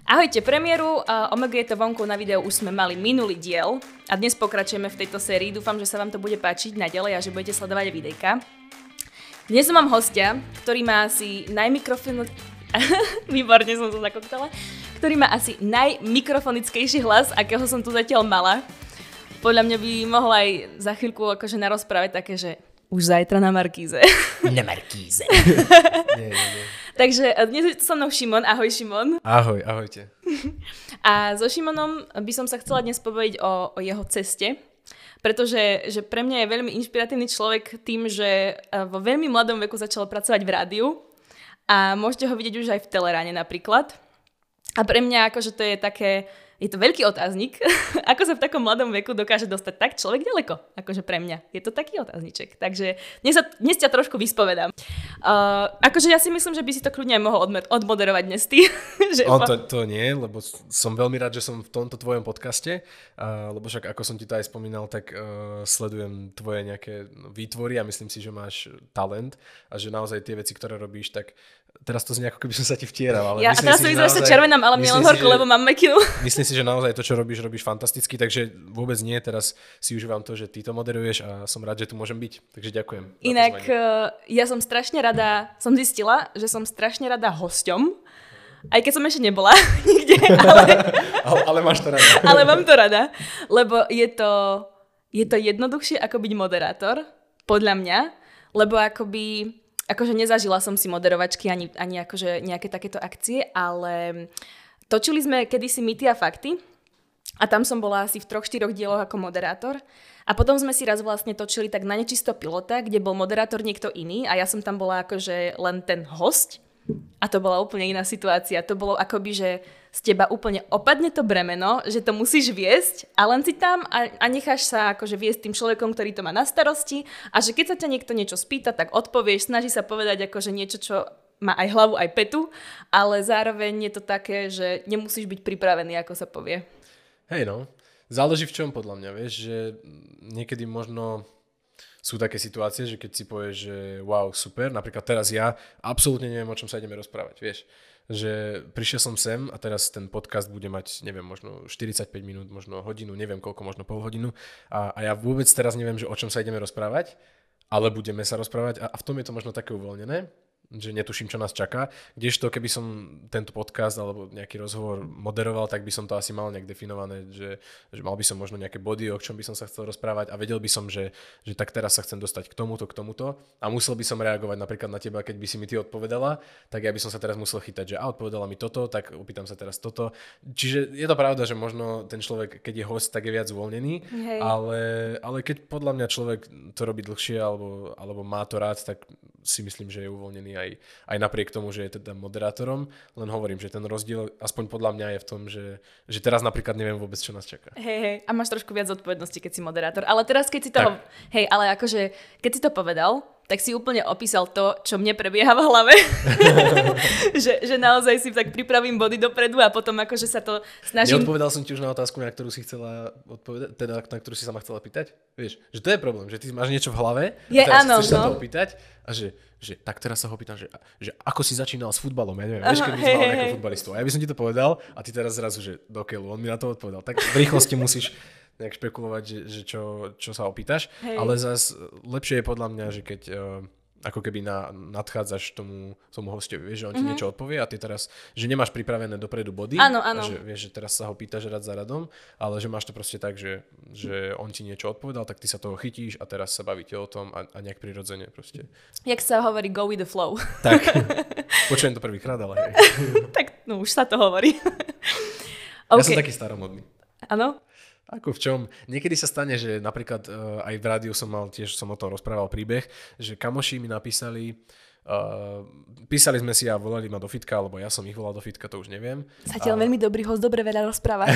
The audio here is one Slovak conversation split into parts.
Ahojte, premiéru Omega je to vonku na videu už sme mali minulý diel a dnes pokračujeme v tejto sérii. Dúfam, že sa vám to bude páčiť naďalej a že budete sledovať videjka. Dnes mám hostia, ktorý má asi Výborne som to zakoktala. Ktorý má asi najmikrofonickejší hlas, akého som tu zatiaľ mala. Podľa mňa by mohla aj za chvíľku akože narozprávať také, že už zajtra na Markíze. Na Markíze. Nie. Takže dnes je so mnou Šimon. Ahoj, Šimon. Ahoj, ahojte. A so Šimonom by som sa chcela dnes povedať o jeho ceste, pretože že pre mňa je veľmi inšpiratívny človek tým, že vo veľmi mladom veku začal pracovať v rádiu a môžete ho vidieť už aj v Teleráne napríklad. A pre mňa akože to je také, je to veľký otáznik, ako sa v takom mladom veku dokáže dostať tak človek ďaleko, akože pre mňa. Je to taký otázniček, takže dnes ťa trošku vyspovedám. Akože ja si myslím, že by si to kľudne aj mohol odmoderovať dnes ty. To nie, lebo som veľmi rád, že som v tomto tvojom podcaste, lebo však ako som ti to aj spomínal, tak sledujem tvoje nejaké výtvory a myslím si, že máš talent a že naozaj tie veci, ktoré robíš, tak teraz to znie ako keby som sa ti vtieral. Ale ja teraz som vyzerá, že červenám, ale mne len horko, lebo mám mekinu. Myslím si, že naozaj to, čo robíš fantasticky, takže vôbec nie. Teraz si užívam to, že ty to moderuješ a som rád, že tu môžem byť. Takže ďakujem. Inak ja som strašne rada, som zistila, že som strašne rada hosťom, aj keď som ešte nebola nikde, ale máš to rada. Ale mám to rada, lebo je to jednoduchšie ako byť moderátor, podľa mňa, lebo akože nezažila som si moderovačky ani akože nejaké takéto akcie, ale točili sme kedysi Mýty a fakty a tam som bola asi v 3-4 dieloch ako moderátor a potom sme si raz vlastne točili tak na nečisto pilota, kde bol moderátor niekto iný a ja som tam bola akože len ten host a to bola úplne iná situácia. To bolo akoby, že z teba úplne opadne to bremeno, že to musíš viesť a len si tam a necháš sa akože viesť tým človekom, ktorý to má na starosti a že keď sa ťa niekto niečo spýta, tak odpovieš, snaží sa povedať akože niečo, čo má aj hlavu, aj petu, ale zároveň je to také, že nemusíš byť pripravený, ako sa povie. Hej no, záleží v čom podľa mňa, vieš, že niekedy možno sú také situácie, že keď si povieš, že wow, super, napríklad teraz ja absolútne neviem, o čom sa ideme rozprávať, vieš. Že prišiel som sem a teraz ten podcast bude mať, neviem, možno 45 minút, možno hodinu, neviem koľko, možno pol hodinu a ja vôbec teraz neviem, že o čom sa ideme rozprávať, ale budeme sa rozprávať a v tom je to možno také uvoľnené, že netuším, čo nás čaká. Kdežto, keby som tento podcast alebo nejaký rozhovor moderoval, tak by som to asi mal nejak definované, že mal by som možno nejaké body, o čom by som sa chcel rozprávať a vedel by som, že tak teraz sa chcem dostať k tomuto a musel by som reagovať napríklad na teba, keď by si mi ty odpovedala, tak ja by som sa teraz musel chytať, že odpovedala mi toto, tak opýtam sa teraz toto. Čiže je to pravda, že možno ten človek, keď je host, tak je viac uvoľnený, ale keď podľa mňa človek to robí dlhšie alebo má to rád, tak si myslím, že je uvoľnený aj napriek tomu, že je teda moderátorom. Len hovorím, že ten rozdiel, aspoň podľa mňa, je v tom, že teraz napríklad neviem vôbec, čo nás čaká. Hej, a máš trošku viac zodpovednosti, keď si moderátor. Ale teraz, keď si toho... Hej, ale akože, keď si to povedal, tak si úplne opísal to, čo mne prebieha v hlave. že naozaj si tak pripravím body dopredu a potom akože sa to snažím... Neodpovedal som ti už na otázku, na ktorú si chcela odpovedať, teda na ktorú si sa ma chcela pýtať? Vieš, že to je problém, že ty máš niečo v hlave a teraz chceš sa to opýtať a že tak teraz sa ho pýtam, že ako si začínal s futbalom, ja neviem, vieš, keď by si mal nejakého futbalistu. A ja by som ti to povedal a ty teraz zrazu, že do keľu, on mi na to odpovedal. Tak v rýchlosti musíš nejak špekulovať, že čo sa opýtaš, ale zase lepšie je podľa mňa, že keď ako keby nadchádzaš tomu hostovi, vieš, že on ti niečo odpovie a ty teraz, že nemáš pripravené dopredu body, áno. A že vieš, že teraz sa ho pýtaš rad za radom, ale že máš to proste tak, že on ti niečo odpovedal, tak ty sa toho chytíš a teraz sa bavíte o tom a nejak prirodzene proste. Jak sa hovorí, go with the flow. Tak, počujem to prvýkrát, ale hej. Tak, no už sa to hovorí. Ja som taký staromodný. Áno? Ako v čom? Niekedy sa stane, že napríklad aj v rádiu som o tom rozprával príbeh, že kamoši mi napísali, písali sme si a volali ma do fitka, alebo ja som ich volal do fitka, to už neviem. Zatiaľ veľmi dobrý host, dobre veľa rozpráva.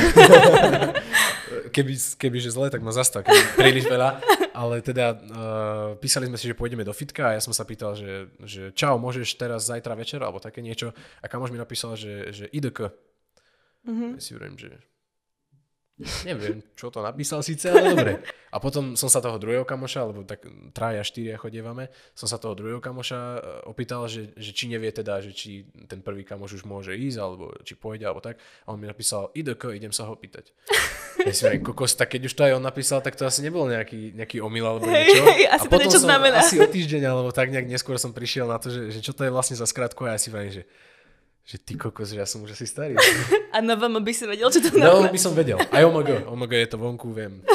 Kebyže zle, tak ma zastav, keby príliš veľa. Ale teda písali sme si, že pôjdeme do fitka a ja som sa pýtal, že čau, môžeš teraz zajtra večer, alebo také niečo. A kamoš mi napísal, že IDK. Ja si hovorím, že Neviem, čo to napísal síce, ale dobre. A potom som sa toho druhého kamoša, alebo tak 3-4 chodievame, som sa toho druhého kamoša opýtal, že či nevie teda, že či ten prvý kamoš už môže ísť, alebo či pôjde, alebo tak. A on mi napísal, idem sa ho pýtať. Ja si hovorím, kokos, tak keď už to aj on napísal, tak to asi nebol nejaký omyl, alebo niečo. Asi a to potom niečo znamená. Asi o týždeň, alebo tak nejak neskôr som prišiel na to, že čo to je vlastne za skratku, a ja si hovorím, že ty kokos, že ja som už asi starý. A na vám by si vedel, čo to No, znamená? by som vedel. Aj OMG je to vonku, viem.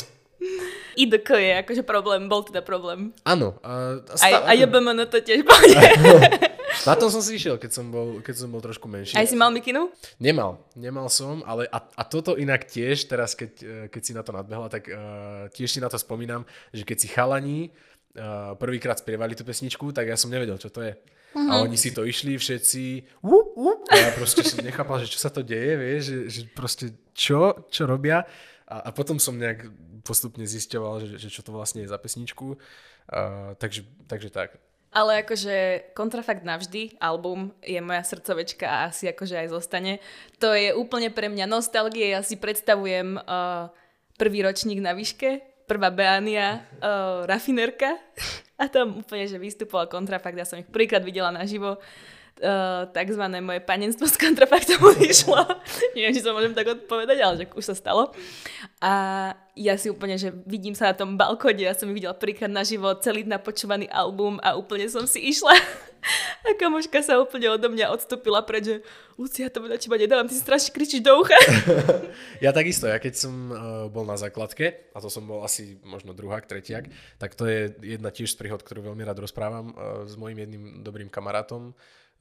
IDK je akože problém, bol teda problém. Áno. A JBMN to tiež bol. Na tom som si išiel, keď som bol trošku menší. Aj si mal mikinu? Nemal som, ale a toto inak tiež, teraz keď si na to nadbehla, tak tiež si na to spomínam, že keď si chalani prvýkrát spievali tú pesničku, tak ja som nevedel, čo to je. A oni si to išli všetci a ja proste som nechápal, že čo sa to deje, vieš, že proste čo robia a potom som nejak postupne zisťoval, že čo to vlastne je za pesničku, takže tak. Ale akože Kontrafakt navždy, album je moja srdcovečka a asi akože aj zostane. To je úplne pre mňa nostalgie, ja si predstavujem prvý ročník na výške, prvá Beania, Rafinerka a tam úplne, že vystupoval Kontrafakt, ja som ich prvýkrát videla naživo, takzvané moje panenstvo s Kontrafaktom vyšlo. Neviem, či sa môžem tak odpovedať, ale že už sa stalo. A ja si úplne, že vidím sa na tom balkóne, ja som ich videla prvýkrát naživo, celý napočúvaný album a úplne som si išla. A kamoška sa úplne odo mňa odstúpila preč, že Lucia, to na teba nedávam, ty si strašne kričíš do ucha. Ja takisto, keď som bol na základke, a to som bol asi možno druhák, tretiak, tak to je jedna tiež z príhod, ktorú veľmi rád rozprávam s mojím jedným dobrým kamarátom.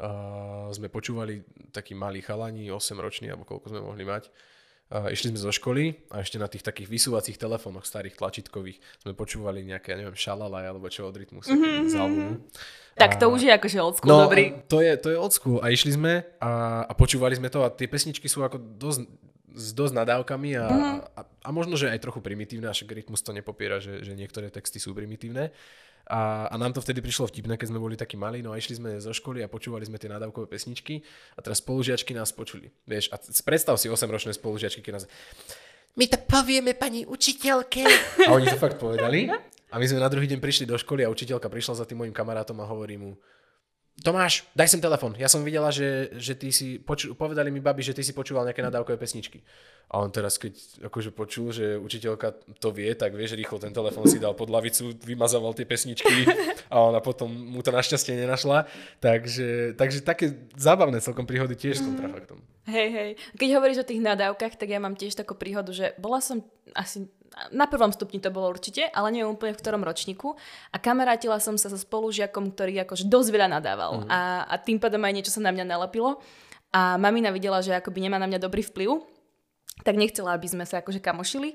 Sme počúvali takí malí chalani, 8-roční, alebo koľko sme mohli mať. Išli sme zo školy a ešte na tých takých vysúvacích telefónoch starých tlačítkových sme počúvali nejaké, neviem, Šalalaj alebo čo od Rytmusu z albumu. Tak to už je akože old school, dobrý. To je old school a išli sme a počúvali sme to a tie pesničky sú ako s dosť nadávkami a možno, že aj trochu primitívne, a však Rytmus to nepopiera, že niektoré texty sú primitívne. A nám to vtedy prišlo vtipné, keď sme boli takí malí, no a išli sme zo školy a počúvali sme tie nadávkové pesničky a teraz spolužiačky nás počuli. Vieš, a predstav si 8-ročné spolužiačky, keď nás... My to povieme pani učiteľke. A oni to fakt povedali. A my sme na druhý deň prišli do školy a učiteľka prišla za tým mojim kamarátom a hovorí mu: Tomáš, daj sem telefon. Ja som videla, že ty si povedali mi babi, že ty si počúval nejaké nadávkové pesničky. A on teraz, keď akože počul, že učiteľka to vie, tak vieš, rýchlo ten telefon si dal pod lavicu, vymazával tie pesničky a ona potom mu to našťastie nenašla. Takže také zábavné celkom príhody tiež s Kontrafaktom. Hej. Keď hovoríš o tých nadávkach, tak ja mám tiež takú príhodu, že bola som asi na prvom stupni to bolo určite, ale neviem úplne v ktorom ročníku. A kamarátila som sa so spolužiakom, ktorý akože dosť veľa nadával. A tým pádom aj niečo sa na mňa nalepilo. A mamina videla, že akoby nemá na mňa dobrý vplyv, tak nechcela, aby sme sa akože kamošili.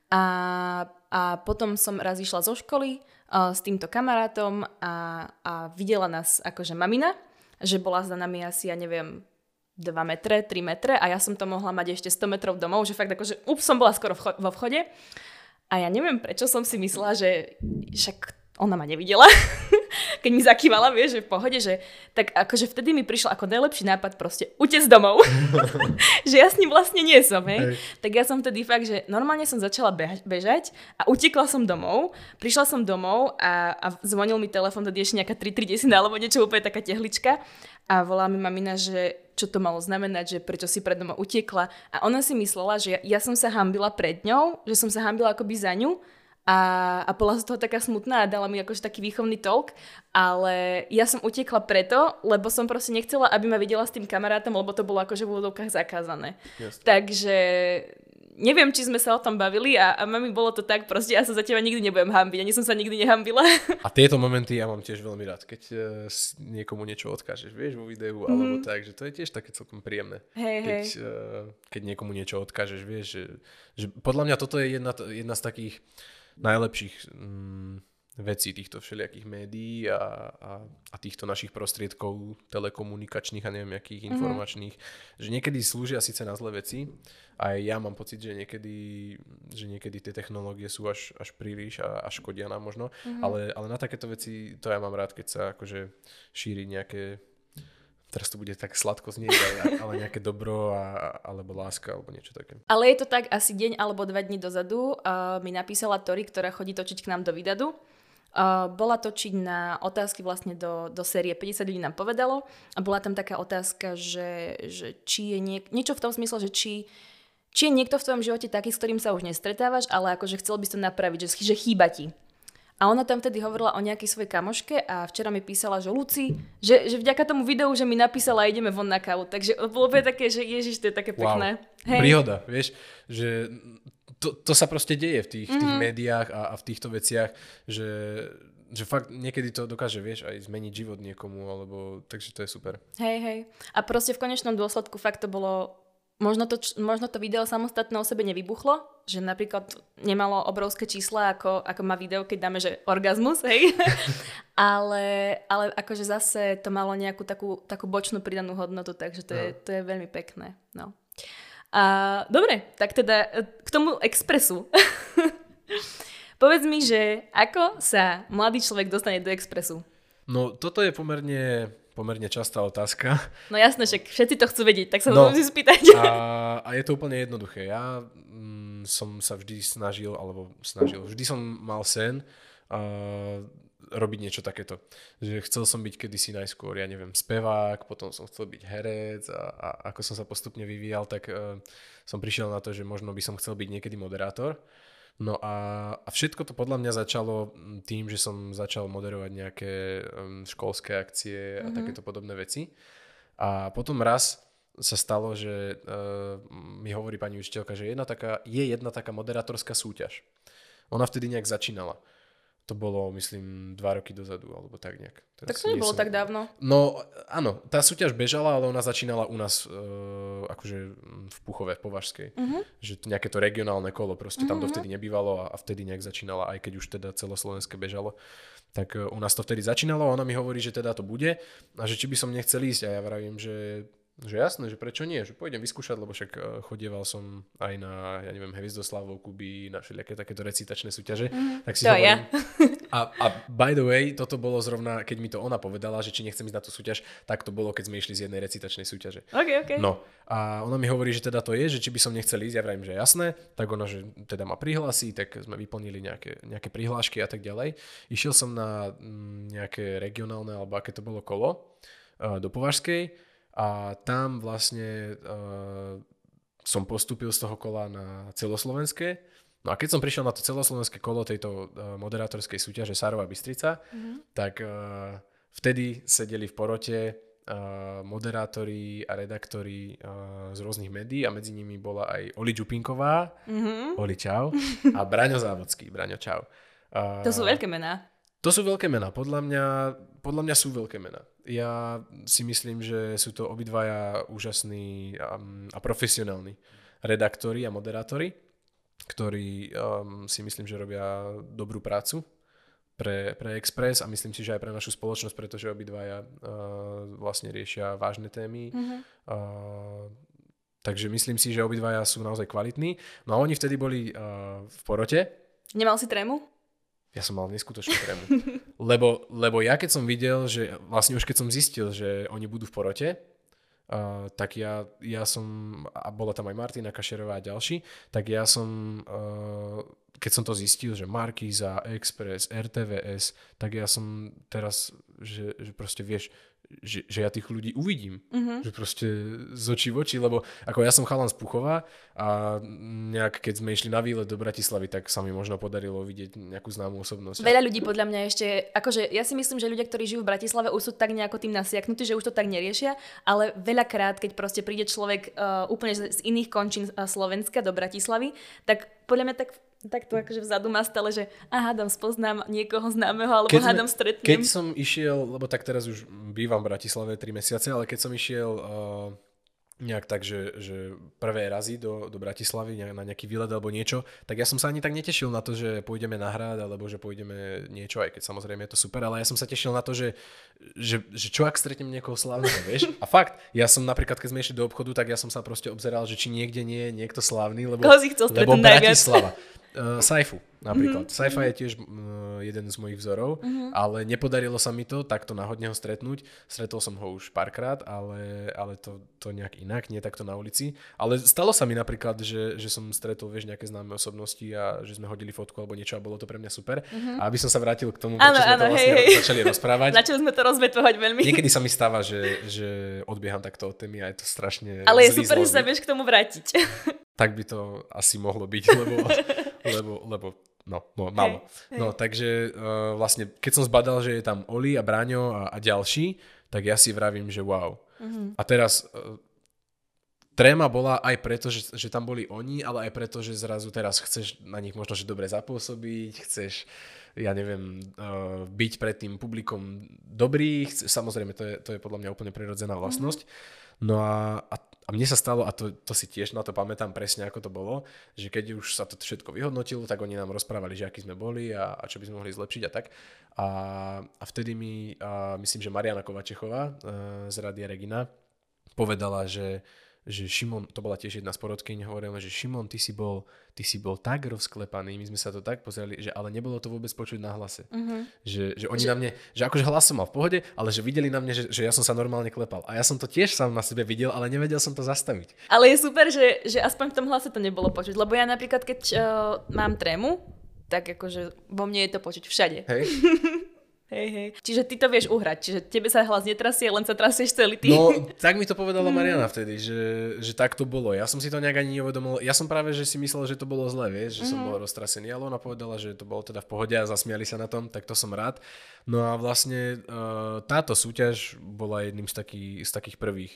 A potom som raz išla zo školy s týmto kamarátom a videla nás akože mamina, že bola za nami asi, ja neviem, 2 metre, 3 metre a ja som to mohla mať ešte 100 metrov domov, že fakt akože som bola skoro vo vchode a ja neviem, prečo som si myslela, že však ona ma nevidela, keď mi zakývala, vieš, že v pohode, že tak akože vtedy mi prišlo ako najlepší nápad proste utiecť domov, že ja s ním vlastne nie som, hej. Tak ja som vtedy fakt, že normálne som začala bežať a utekla som domov, prišla som domov a zvonil mi telefon, tedy ešte nejaká 3:30 alebo niečo úplne taká tehlička a volá mi mamina, že čo to malo znamenať, že prečo si pred domov utiekla a ona si myslela, že ja som sa hanbila pred ňou, že som sa hanbila akoby za ňu a bola z toho taká smutná a dala mi akože taký výchovný talk, ale ja som utiekla preto, lebo som proste nechcela, aby ma videla s tým kamarátom, lebo to bolo akože v úvodovkách zakázané. Yes. Takže neviem, či sme sa o tom bavili a mami bolo to tak, proste ja sa za teba nikdy nebudem hanbiť, ani som sa nikdy nehambila. A tieto momenty ja mám tiež veľmi rád, keď niekomu niečo odkážeš, vieš, vo videu alebo tak, že to je tiež také celkom príjemné. Keď niekomu niečo odkážeš, vieš, že podľa mňa toto je jedna z takých najlepších vecí týchto všelijakých médií a týchto našich prostriedkov telekomunikačných a neviem akých informačných, že niekedy slúžia síce na zlé veci a ja mám pocit, že niekedy tie technológie sú až príliš a škodia nám možno, ale na takéto veci to ja mám rád, keď sa akože šíri nejaké teraz to bude tak sladko znieť, ale nejaké dobro alebo láska alebo niečo také. Ale je to tak, asi deň alebo 2 dní dozadu mi napísala Tori, ktorá chodí točiť k nám do Vydadu. Bola točiť na otázky vlastne do série 50 ľudí nám povedalo a bola tam taká otázka, že či je niečo v tom smysle, že či je niekto v tvojom živote taký, s ktorým sa už nestretávaš, ale akože chcel by si to napraviť, že chýba ti. A ona tam vtedy hovorila o nejakej svojej kamoške a včera mi písala, že Luci, že vďaka tomu videu, že mi napísala, ideme von na kávu. Takže bolo úplne také, že ježiš, to je také pekné. Hej. Príhoda, vieš, že to sa proste deje v tých médiách a v týchto veciach, že fakt niekedy to dokáže, vieš, aj zmeniť život niekomu, alebo takže to je super. Hej. A proste v konečnom dôsledku fakt to bolo, možno to video samostatné o sebe nevybuchlo, že napríklad nemalo obrovské čísla, ako má video, keď dáme, že orgazmus, hej. ale akože zase to malo nejakú takú bočnú pridanú hodnotu, takže to je veľmi pekné. No. A dobre, tak teda k tomu Expressu. Povedz mi, že ako sa mladý človek dostane do Expressu? No, toto je pomerne častá otázka. No jasné, že všetci to chcú vedieť, tak sa to musím spýtať. A je to úplne jednoduché. Ja som sa vždy vždy som mal sen robiť niečo takéto. Že chcel som byť kedysi najskôr, ja neviem, spevák, potom som chcel byť herec a ako som sa postupne vyvíjal, tak som prišiel na to, že možno by som chcel byť niekedy moderátor. No a všetko to podľa mňa začalo tým, že som začal moderovať nejaké školské akcie a takéto podobné veci. A potom raz sa stalo, že mi hovorí pani učiteľka, že je jedna taká moderátorská súťaž. Ona vtedy nejak začínala. To bolo, myslím, 2 roky dozadu, alebo tak nejak. Tak to nebolo tak dávno. No, áno, tá súťaž bežala, ale ona začínala u nás akože v Puchove, v Považskej. Že to nejaké to regionálne kolo, proste tam dovtedy nebývalo a vtedy nejak začínala, aj keď už teda celoslovenské bežalo. Tak u nás to vtedy začínalo a ona mi hovorí, že teda to bude a že či by som nechcel ísť a ja vravím, že jasné, že prečo nie, že pôjdem vyskúšať, lebo však chodieval som aj na, ja neviem, Hviezdoslavov, Kuby, na všelijaké takéto recitačné súťaže. Tak si hovorím. Ja. A by the way, toto bolo zrovna, keď mi to ona povedala, že či nechcem ísť na tú súťaž, tak to bolo, keď sme išli z jednej recitačnej súťaže. Okay. No a ona mi hovorí, že teda to je, že či by som nechcel ísť, ja vravím, že jasné, tak ona, že teda ma prihlási, tak sme vyplnili nejaké prihlášky a tak ďalej. Išiel som na nejaké regionálne, alebo aké to bolo kolo do Považskej. A tam vlastne som postúpil z toho kola na celoslovenské. No a keď som prišiel na to celoslovenské kolo tejto moderátorskej súťaže Sárova Bystrica, tak vtedy sedeli v porote moderátori a redaktori z rôznych médií a medzi nimi bola aj Oli Čupinková, Oli čau, a Braňo Závodský, Braňo čau. To sú veľké mená. To sú veľké mená. Podľa mňa sú veľké mená. Ja si myslím, že sú to obidvaja úžasní a profesionálni redaktori a moderátori, ktorí si myslím, že robia dobrú prácu pre Express a myslím si, že aj pre našu spoločnosť, pretože obidvaja vlastne riešia vážne témy. Takže myslím si, že obidvaja sú naozaj kvalitní. No a oni vtedy boli v porote. Nemal si trému? Ja som mal neskutočnú trému. Lebo ja keď som videl, že vlastne už keď som zistil, že oni budú v porote, tak ja som, a bola tam aj Martina Kašerová a ďalší, tak ja som, keď som to zistil, že Markíza, Express, RTVS, tak ja som teraz, že proste vieš, že ja tých ľudí uvidím. Že proste z očí v oči, lebo ako ja som chalan z Puchova a nejak keď sme išli na výlet do Bratislavy, tak sa mi možno podarilo vidieť nejakú známú osobnosť. Veľa ľudí podľa mňa ešte, akože ja si myslím, že ľudia, ktorí žijú v Bratislave, už sú tak nejako tým nasiaknutí, že už to tak neriešia, ale veľakrát, keď proste príde človek úplne z iných končín Slovenska do Bratislavy, tak podľa mňa tak to akože vzadu má stále, že hádam spoznám niekoho známeho, alebo hádam stretnem. Keď som išiel, lebo tak teraz už bývam v Bratislave 3 mesiace, ale keď som išiel nejak tak, že prvé razy do Bratislavy na nejaký výlet alebo niečo, tak ja som sa ani tak netešil na to, že pôjdeme na hrad, alebo že pôjdeme niečo, aj keď samozrejme je to super, ale ja som sa tešil na to, že čo ak stretnem niekoho slávneho, vieš? A fakt, ja som napríklad, keď sme išli do obchodu, tak ja som sa proste obzeral, že či niekde nie je niekto slávny, lebo Koho si chcel stretnúť najviac? Bratislava. Saifu napríklad. Saifa je tiež jeden z mojich vzorov, ale nepodarilo sa mi to takto náhodne ho stretnúť. Stretol som ho už párkrát, ale to nejak inak, nie takto na ulici. Ale stalo sa mi napríklad, že som stretol, vieš, nejaké známe osobnosti a že sme hodili fotku alebo niečo a bolo to pre mňa super. A aby som sa vrátil k tomu, prečo sme to vlastne začali rozprávať. Začali sme to rozvetvovať veľmi. Niekedy sa mi stáva, že odbieham takto od témy a je to strašne ale je super, že sa vieš k tomu vrátiť. Tak by to asi mohlo byť, lebo malo. Hej. No, takže vlastne, keď som zbadal, že je tam Oli a Braňo a ďalší, tak ja si vravím, že wow. A teraz tréma bola aj preto, že tam boli oni, ale aj preto, že zrazu teraz chceš na nich možno, že dobre zapôsobiť, chceš, ja neviem, byť pred tým publikom dobrý, samozrejme, to je podľa mňa úplne prirodzená vlastnosť. No a mne sa stalo, a to si tiež na to pamätám presne, ako to bolo, že keď už sa to všetko vyhodnotilo, tak oni nám rozprávali, že akí sme boli a čo by sme mohli zlepšiť a tak. A vtedy mi, myslím, že Mariana Kovačechová z Rádia Regina povedala, že Šimon, to bola tiež jedna z porodkyň, hovorila, že Šimon, ty si bol tak rozklepaný, my sme sa to tak pozerali, že ale nebolo to vôbec počuť na hlase. Že oni na mne, že akože hlas som mal v pohode, ale že videli na mne, že ja som sa normálne klepal. A ja som to tiež sám na sebe videl, ale nevedel som to zastaviť. Ale je super, že aspoň v tom hlase to nebolo počuť, lebo ja napríklad, keď mám trému, tak akože vo mne je to počuť všade. Hej. Hej. Čiže ty to vieš uhrať, čiže tebe sa hlas netrasie, len sa trasieš celý tým. No, tak mi to povedala Mariana vtedy, že tak to bolo. Ja som si to nejak ani neuvedomil. Ja som práve, že si myslel, že to bolo zlé, vieš, že som bol roztrasený, ale ona povedala, že to bolo teda v pohode a zasmiali sa na tom, tak to som rád. No a vlastne táto súťaž bola jedným z takých prvých.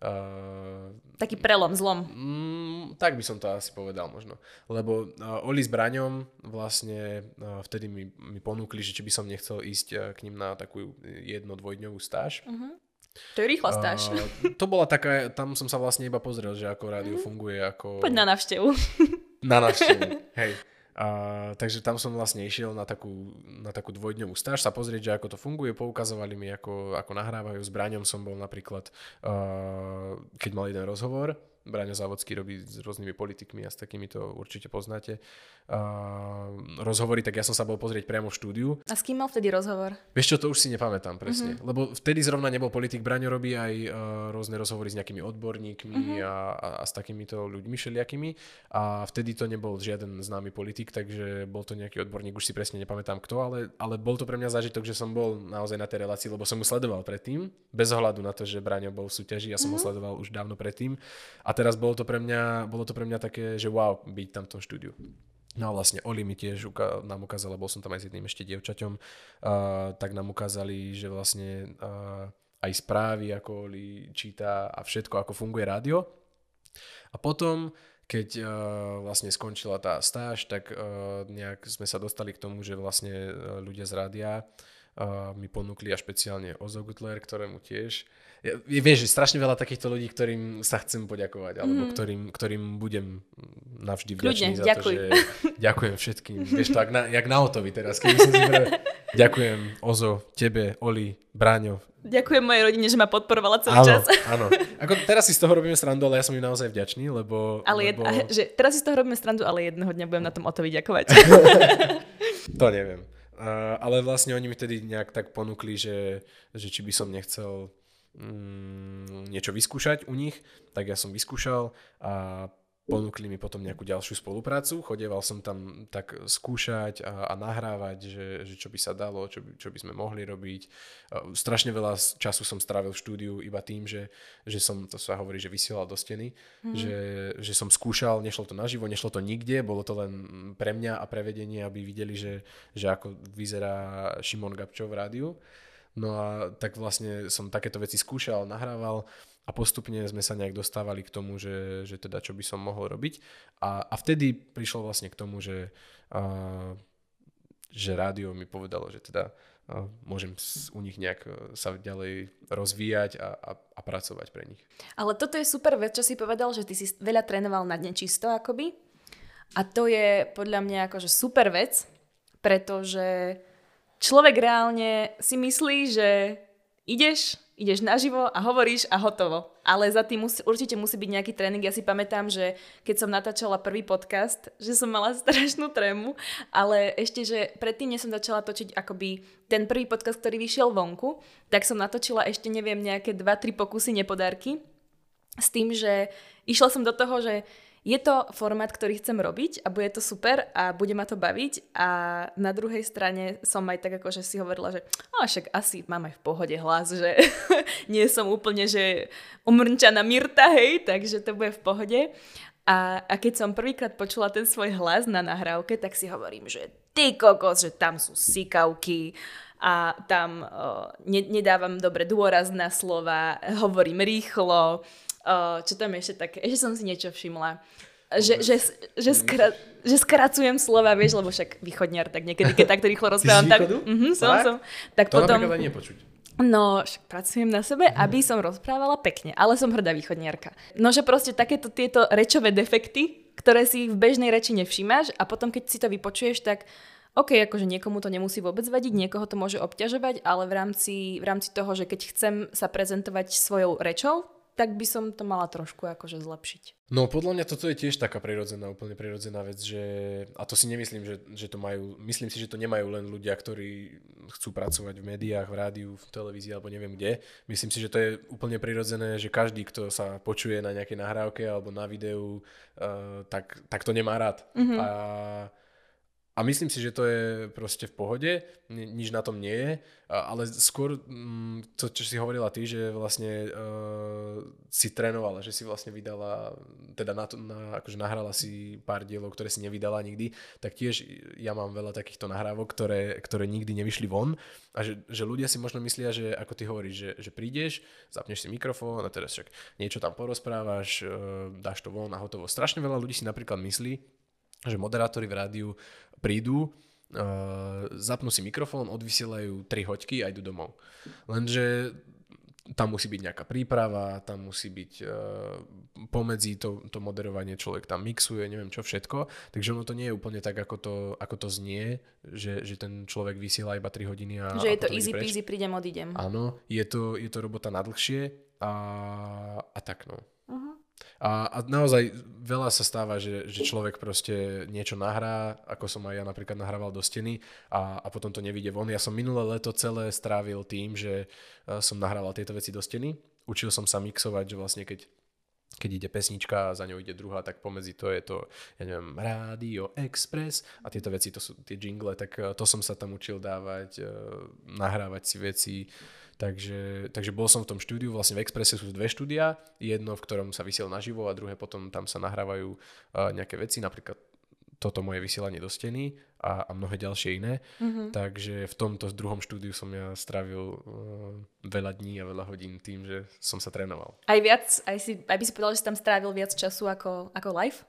Taký prelom, zlom. Tak by som to asi povedal možno. Lebo Oli s Braňom vlastne vtedy mi ponúkli, že či by som nechcel ísť k nim na takú 1-2-dňovú stáž. To je rýchla stáž. To bola taká, tam som sa vlastne iba pozrel, že ako rádio funguje. Poď na návštevu. Na návštevu, hej. Takže tam som vlastne išiel na takú 2-dňovú stáž sa pozrieť, že ako to funguje, poukazovali mi, ako nahrávajú. S Braňom som bol napríklad, keď mal jeden rozhovor, Braňo Závodský robí s rôznymi politikmi a s takými to určite poznáte. Rozhovory, tak ja som sa bol pozrieť priamo v štúdiu. A s kým mal vtedy rozhovor? Vieš čo, to už si nepamätám presne. Lebo vtedy zrovna nebol politik. Braňo robí aj rôzne rozhovory s nejakými odborníkmi a s takýmito ľuďmi všelijakými. A vtedy to nebol žiaden známy politik, takže bol to nejaký odborník, už si presne nepamätám kto, ale bol to pre mňa zážitok, že som bol naozaj na tej relácii, lebo som mu sledoval predtým, bez ohľadu na to, že Braňo bol v súťaži, ja som ho sledoval už dávno predtým. A teraz bolo to pre mňa také, že wow, byť tam v tom štúdiu. No a vlastne Oli mi tiež nám ukázala, bol som tam aj s jedným ešte dievčaťom, tak nám ukázali, že vlastne aj správy, ako Oli číta a všetko, ako funguje rádio. A potom, keď vlastne skončila tá stáž, tak nejak sme sa dostali k tomu, že vlastne ľudia z rádia mi ponúkli a špeciálne Ozo Gutler, ktorému tiež vieš, že strašne veľa takýchto ľudí, ktorým sa chcem poďakovať, alebo ktorým budem navždy vďačný za to, že ďakujem všetkým. Vieš to, jak na Otovi teraz. Keby som si ďakujem Ozo, tebe, Oli, Bráňo. Ďakujem mojej rodine, že ma podporovala celý čas. Áno. Ako teraz si z toho robíme srandu, ale ja som im naozaj vďačný, lebo... Teraz si z toho robíme srandu, ale jedného dňa budem na tom Otovi ďakovať. To neviem. Ale vlastne oni mi tedy nejak tak ponúkli, že či by som nechcel niečo vyskúšať u nich, tak ja som vyskúšal a ponúkli mi potom nejakú ďalšiu spoluprácu. Chodieval som tam tak skúšať a nahrávať, že čo by sa dalo, čo by sme mohli robiť. Strašne veľa času som strávil v štúdiu iba tým, že som, to sa hovorí, že vysielal do steny, že som skúšal, nešlo to naživo, nešlo to nikde, bolo to len pre mňa a pre vedenie, aby videli, že ako vyzerá Šimon Gabčo v rádiu. No a tak vlastne som takéto veci skúšal, nahrával a postupne sme sa nejak dostávali k tomu, že teda čo by som mohol robiť. A vtedy prišlo vlastne k tomu, že rádio mi povedalo, že teda môžem u nich nejak sa ďalej rozvíjať a pracovať pre nich. Ale toto je super vec, čo si povedal, že ty si veľa trénoval na nečisto akoby. A to je podľa mňa akože super vec, pretože človek reálne si myslí, že ideš ideš naživo a hovoríš a hotovo. Ale za tým určite musí byť nejaký tréning. Ja si pamätám, že keď som natáčala prvý podcast, že som mala strašnú trému, ale ešte, že predtým, než som začala točiť akoby ten prvý podcast, ktorý vyšiel vonku, tak som natočila ešte, neviem, nejaké 2-3 pokusy nepodárky s tým, že išla som do toho, že je to formát, ktorý chcem robiť a bude to super a bude ma to baviť a na druhej strane som aj tak akože si hovorila, že však asi mám aj v pohode hlas, že nie som úplne, že umrčaná Mirta, hej, takže to bude v pohode. A keď som prvýkrát počula ten svoj hlas na nahrávke, tak si hovorím, že ty kokos, že tam sú sikavky a tam nedávam dobre dôraz na slova, hovorím rýchlo. Čo tam ešte také? Ešte som si niečo všimla. Že skracujem slova, vieš, lebo však východniar, tak niekedy, keď takto rýchlo rozprávam, tak... som. Tak to potom... napríklad aj nepočuť. No, však pracujem na sebe, aby som rozprávala pekne, ale som hrdá východniarka. No, že proste takéto tieto rečové defekty, ktoré si v bežnej reči nevšímaš a potom, keď si to vypočuješ, tak OK, akože niekomu to nemusí vôbec vadiť, niekoho to môže obťažovať, ale v rámci toho, že keď chcem sa prezentovať svojou rečou, tak by som to mala trošku akože zlepšiť. No podľa mňa toto je tiež taká úplne prirodzená vec, že, a to si nemyslím, že to majú, myslím si, že to nemajú len ľudia, ktorí chcú pracovať v médiách, v rádiu, v televízii alebo neviem kde. Myslím si, že to je úplne prirodzené, že každý, kto sa počuje na nejakej nahrávke alebo na videu, tak to nemá rád. A myslím si, že to je proste v pohode, nič na tom nie je, ale skôr to, čo si hovorila ty, že vlastne si trénovala, že si vlastne vydala, teda akože nahrala si pár dielov, ktoré si nevydala nikdy, tak tiež ja mám veľa takýchto nahrávok, ktoré nikdy nevyšli von a že ľudia si možno myslia, že ako ty hovoríš, že prídeš, zapneš si mikrofón a teraz však niečo tam porozprávaš, dáš to von a hotovo. Strašne veľa ľudí si napríklad myslí, že moderátori v rádiu prídu, zapnú si mikrofón, odvysielajú 3 hoďky a idú domov. Lenže tam musí byť nejaká príprava, tam musí byť pomedzi to moderovanie, človek tam mixuje, neviem čo všetko, takže ono to nie je úplne tak, ako to znie, že ten človek vysiela iba 3 hodiny a že je to easy peasy, prídem, odídem. Áno, je to robota na dlhšie a tak no. A naozaj veľa sa stáva, že človek proste niečo nahrá, ako som aj ja napríklad nahrával do steny a potom to nevyjde von. Ja som minulé leto celé strávil tým, že som nahrával tieto veci do steny. Učil som sa mixovať, že vlastne keď ide pesnička a za ňou ide druhá, tak pomedzi to je to, ja neviem, Rádio Express a tieto veci, to sú tie jingle, tak to som sa tam učil dávať, nahrávať si veci. Takže bol som v tom štúdiu, vlastne v Expresse sú 2 štúdia, jedno, v ktorom sa vysiel naživo a druhé potom tam sa nahrávajú nejaké veci, napríklad toto moje vysielanie do steny a mnohé ďalšie iné. Takže v tomto druhom štúdiu som ja strávil veľa dní a veľa hodín tým, že som sa trénoval. Aj by si povedal, že si tam strávil viac času ako live?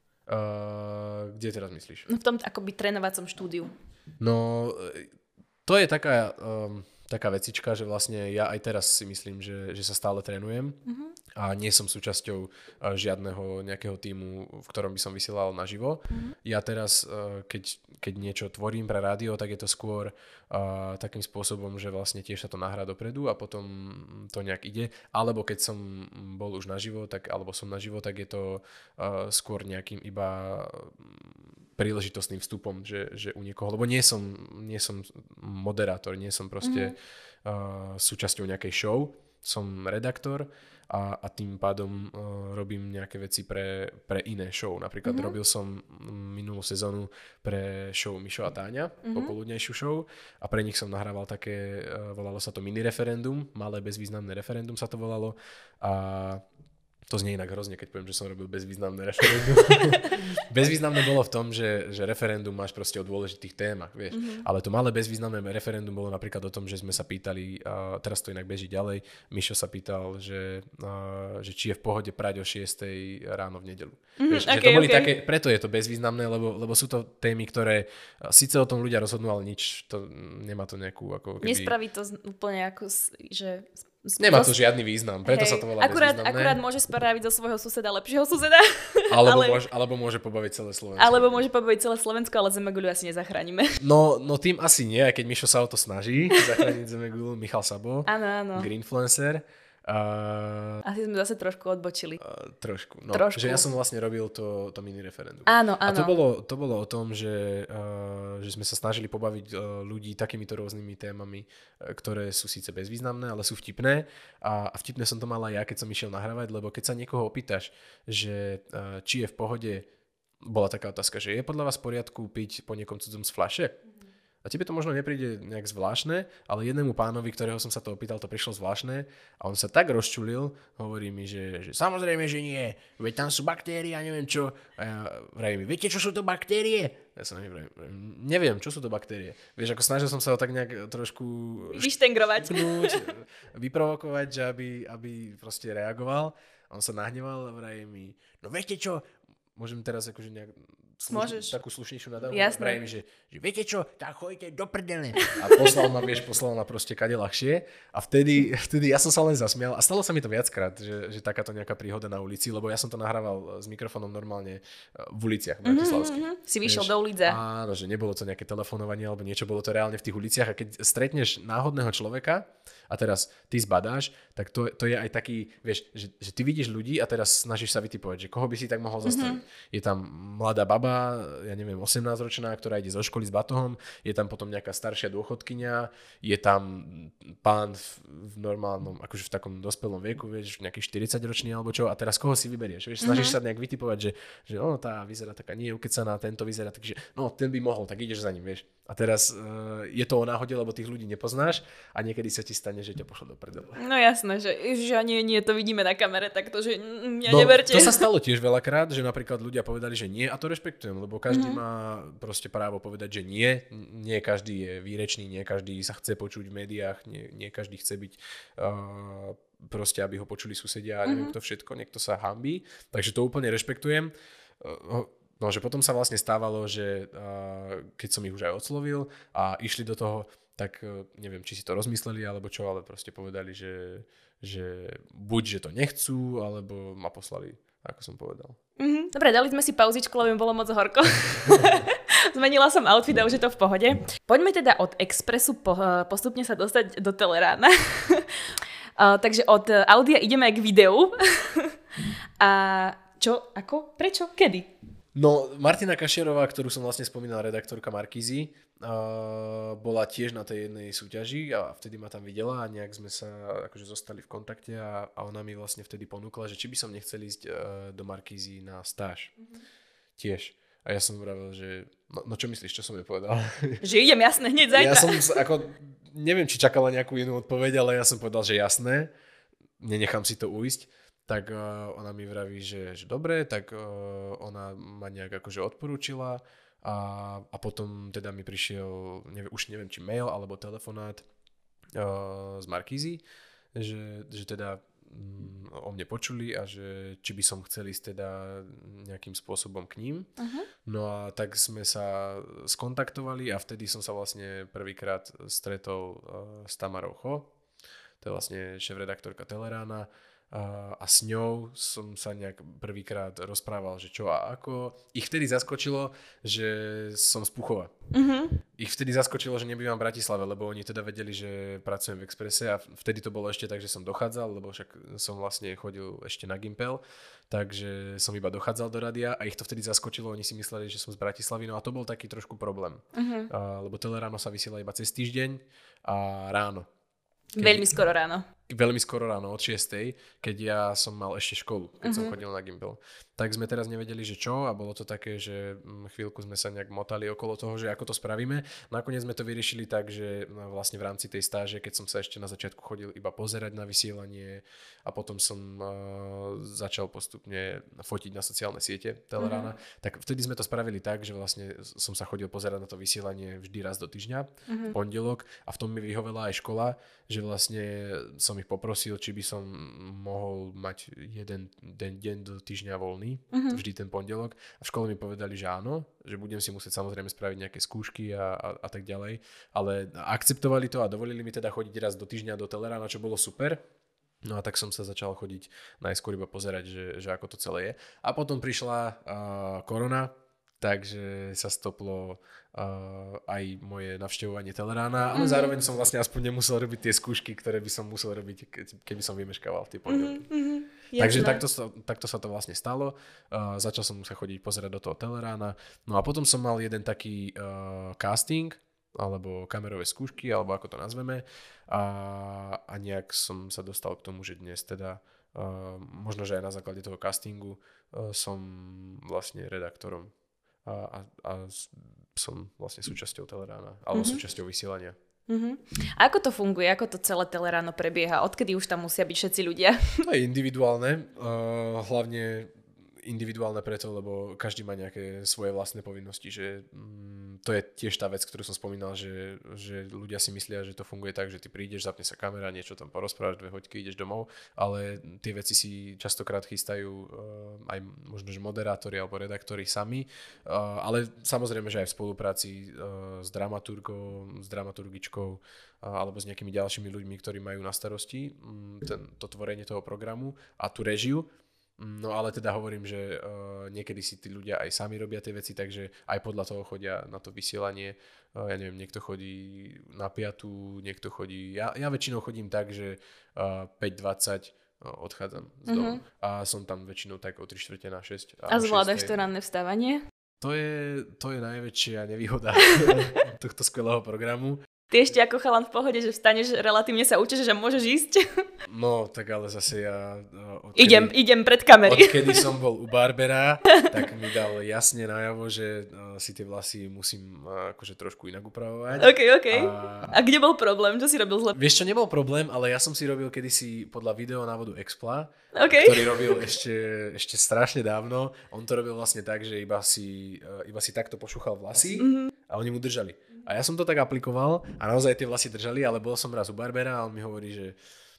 Kde teraz myslíš? No v tom akoby trénovacom štúdiu. No, to je taká vecička, že vlastne ja aj teraz si myslím, že sa stále trénujem a nie som súčasťou žiadneho nejakého tímu, v ktorom by som vysielal naživo. Ja teraz, keď niečo tvorím pre rádio, tak je to skôr takým spôsobom, že vlastne tiež sa to nahrá dopredu a potom to nejak ide. Alebo keď som bol už naživo, alebo som naživo, tak je to skôr nejakým iba príležitostným vstupom, že u niekoho, lebo nie som moderátor, nie som proste súčasťou nejakej show, som redaktor a tým pádom robím nejaké veci pre iné show. Napríklad robil som minulú sezónu pre show Mišo a Táňa, popoludnejšiu show a pre nich som nahrával také, volalo sa to mini referendum, malé bezvýznamné referendum sa to volalo a to znie inak hrozne, keď poviem, že som robil bezvýznamné referendum. Bezvýznamné bolo v tom, že referendum máš proste o dôležitých témach, vieš. Ale to malé bezvýznamné referendum bolo napríklad o tom, že sme sa pýtali, teraz to inak beží ďalej, Mišo sa pýtal, že či je v pohode prať o 6 ráno v nedeľu. Vieš, že to boli také, preto je to bezvýznamné, lebo sú to témy, ktoré síce o tom ľudia rozhodnú, ale nič, to nemá to nejakú ako keby... Nespraví to úplne ako, že Nemá to žiadny význam, preto sa to volá bezvýznamné. Akurát môže spraviť zo svojho suseda lepšieho suseda. Alebo môže pobaviť celé Slovensko. Alebo môže pobaviť celé Slovensko, ale Zemeguľu asi nezachránime. No tým asi nie, aj keď Mišo sa o to snaží zachrániť Zemeguľu, Michal Sabo, áno. Greenfluencer. Asi sme zase trošku odbočili. Trošku. Že ja som vlastne robil to mini referendum. Áno. A to bolo o tom, že sme sa snažili pobaviť ľudí takýmito rôznymi témami, ktoré sú síce bezvýznamné, ale sú vtipné. A vtipné som to mal aj ja, keď som išiel nahrávať, lebo keď sa niekoho opýtaš, že či je v pohode, bola taká otázka, že je podľa vás v poriadku piť po niekom cudzom z fľaše? A tebe to možno nepríde nejak zvláštne, ale jednému pánovi, ktorého som sa to opýtal, to prišlo zvláštne a on sa tak rozčulil, hovorí mi, že samozrejme, že nie, veď tam sú baktérie a neviem čo. A ja vravím, viete, čo sú to baktérie? Ja som neviem, čo sú to baktérie. Vieš, ako snažil som sa ho tak nejak trošku vyštengrovať, vyprovokovať, že aby proste reagoval. A on sa nahneval a vraví mi, no viete čo, môžem teraz akože nejak takú slušnejšiu nadávku. Vrajím, že viete čo, tak choďte do prdele. A poslal ma proste kade ľahšie. A vtedy ja som sa len zasmial. A stalo sa mi to viackrát, že takáto nejaká príhoda na ulici, lebo ja som to nahrával s mikrofónom normálne v uliciach bratislavských. Si vyšiel do ulice. Áno, že nebolo to nejaké telefonovanie alebo niečo, bolo to reálne v tých uliciach. A keď stretneš náhodného človeka a teraz ty zbadáš, tak to je aj taký, vieš, že ty vidíš ľudí a teraz snažíš sa vytipovať, že koho by si tak mohol zastaviť. Je tam mladá baba, ja neviem, 18-ročná, ktorá ide zo školy s batohom, je tam potom nejaká staršia dôchodkyňa, je tam pán v normálnom, akože v takom dospelom veku, vieš, nejaký 40-ročný alebo čo, a teraz koho si vyberieš, vieš, snažíš sa nejak vytipovať, že tá vyzerá taká nie ukecaná, tento vyzerá tak, že ten by mohol, tak ideš za ním, vieš. A teraz je to o náhode, lebo tých ľudí nepoznáš a niekedy sa ti stane, že ťa pošle do prdele. No jasné, že nie, to vidíme na kamere, tak to, že mňa neberte. To sa stalo tiež veľakrát, že napríklad ľudia povedali, že nie, a to rešpektujem, lebo každý má proste právo povedať, že nie. Nie každý je výrečný, nie každý sa chce počuť v médiách, nie každý chce byť proste, aby ho počuli susedia a neviem kto všetko, niekto sa hanbí, takže to úplne rešpektujem. No, že potom sa vlastne stávalo, že keď som ich už aj odslovil a išli do toho, tak neviem, či si to rozmysleli alebo čo, ale proste povedali, že buď, že to nechcú, alebo ma poslali, ako som povedal. Dobre, dali sme si pauzičku, lebo mi bolo moc horko. Zmenila som outfit a už je to v pohode. Poďme teda od Expressu postupne sa dostať do Telerána. Takže od audia ideme k videu. A čo, ako, prečo, kedy? No, Martina Kašerová, ktorú som vlastne spomínal, redaktorka Markízy, bola tiež na tej jednej súťaži a vtedy ma tam videla a nejak sme sa akože zostali v kontakte a ona mi vlastne vtedy ponúkla, že či by som nechcel ísť do Markízy na stáž. Tiež. A ja som vravil, že no čo myslíš, čo som jej povedal? Že idem, jasné, hneď zajtra. Ja som neviem, či čakala nejakú inú odpoveď, ale ja som povedal, že jasné, nenechám si to ujsť. Tak ona mi vraví, že dobre, tak ona ma nejak akože odporúčila a potom teda mi prišiel, už neviem, či mail alebo telefonát z Markízy, že teda o mne počuli a že či by som chcel ísť teda nejakým spôsobom k ním. No a tak sme sa skontaktovali a vtedy som sa vlastne prvýkrát stretol s Tamarou Cho, to je vlastne šéfredaktorka Telerána, a s ňou som sa nejak prvýkrát rozprával, že čo a ako. Ich vtedy zaskočilo, že som z Puchova. Ich vtedy zaskočilo, že nebývam v Bratislave, lebo oni teda vedeli, že pracujem v Expresse a vtedy to bolo ešte tak, že som dochádzal, lebo však som vlastne chodil ešte na Gimpel, takže som iba dochádzal do rádia a ich to vtedy zaskočilo, oni si mysleli, že som z Bratislavy, no a to bol taký trošku problém. Lebo Teleráno sa vysiela iba cez týždeň a ráno. Veľmi skoro ráno. Veľmi skoro ráno, od 6:00, keď ja som mal ešte školu, keď som chodil na Gimpel. Tak sme teraz nevedeli, že čo, a bolo to také, že chvíľku sme sa nejak motali okolo toho, že ako to spravíme. Nakoniec sme to vyriešili tak, že vlastne v rámci tej stáže, keď som sa ešte na začiatku chodil iba pozerať na vysielanie a potom som začal postupne fotiť na sociálne siete Telerána, tak vtedy sme to spravili tak, že vlastne som sa chodil pozerať na to vysielanie vždy raz do týždňa, v pondelok, a v tom mi vyhovela aj škola, že vlastne som som ich poprosil, či by som mohol mať jeden deň do týždňa voľný, vždy ten pondelok. A v škole mi povedali, že áno, že budem si musieť samozrejme spraviť nejaké skúšky a tak ďalej. Ale akceptovali to a dovolili mi teda chodiť raz do týždňa do Telerána, čo bolo super. No a tak som sa začal chodiť najskôr iba pozerať, že ako to celé je. A potom prišla korona, takže sa stoplo aj moje navštevovanie Telerána, ale zároveň som vlastne aspoň nemusel robiť tie skúšky, ktoré by som musel robiť, keby som vymeškával tie pondelky. Takže takto sa to vlastne stalo. Začal som sa chodiť pozerať do toho Telerána. No a potom som mal jeden taký casting, alebo kamerové skúšky, alebo ako to nazveme. A nejak som sa dostal k tomu, že dnes teda možno, že aj na základe toho castingu som vlastne redaktorom a som vlastne súčasťou Telerána, alebo súčasťou vysielania. A ako to funguje? Ako to celé Teleráno prebieha? Odkedy už tam musia byť všetci ľudia? To je individuálne, hlavne individuálne preto, lebo každý má nejaké svoje vlastné povinnosti, že to je tiež tá vec, ktorú som spomínal, že ľudia si myslia, že to funguje tak, že ty prídeš, zapne sa kamera, niečo tam porozprávaš, 2 hoďky, ideš domov, ale tie veci si častokrát chystajú aj možno, že moderátori alebo redaktori sami, ale samozrejme, že aj v spolupráci s dramaturgom, s dramaturgičkou alebo s nejakými ďalšími ľuďmi, ktorí majú na starosti to tvorenie toho programu a tú režiu. No ale teda hovorím, že niekedy si tí ľudia aj sami robia tie veci, takže aj podľa toho chodia na to vysielanie. Ja neviem, niekto chodí na 5, niekto chodí... Ja väčšinou chodím tak, že 5:20 odchádzam z domu a som tam väčšinou tak o 3:45. A zvládaš to ranné vstávanie? To je najväčšia nevýhoda tohto skvelého programu. Ty ešte ako chalan v pohode, že vstaneš, relatívne sa učíš, že môžeš ísť? No, tak ale zase ja... Idem pred kamery. Odkedy som bol u barbera, tak mi dal jasne najavo, že si tie vlasy musím akože trošku inak upravovať. OK. A kde bol problém? Čo si robil zle? Vieš čo, nebol problém, ale ja som si robil kedysi podľa videonávodu Expla, ktorý robil ešte strašne dávno. On to robil vlastne tak, že iba si takto pošúchal vlasy a oni mu držali. A ja som to tak aplikoval a naozaj tie vlasy držali, ale bol som raz u barbera a on mi hovorí, že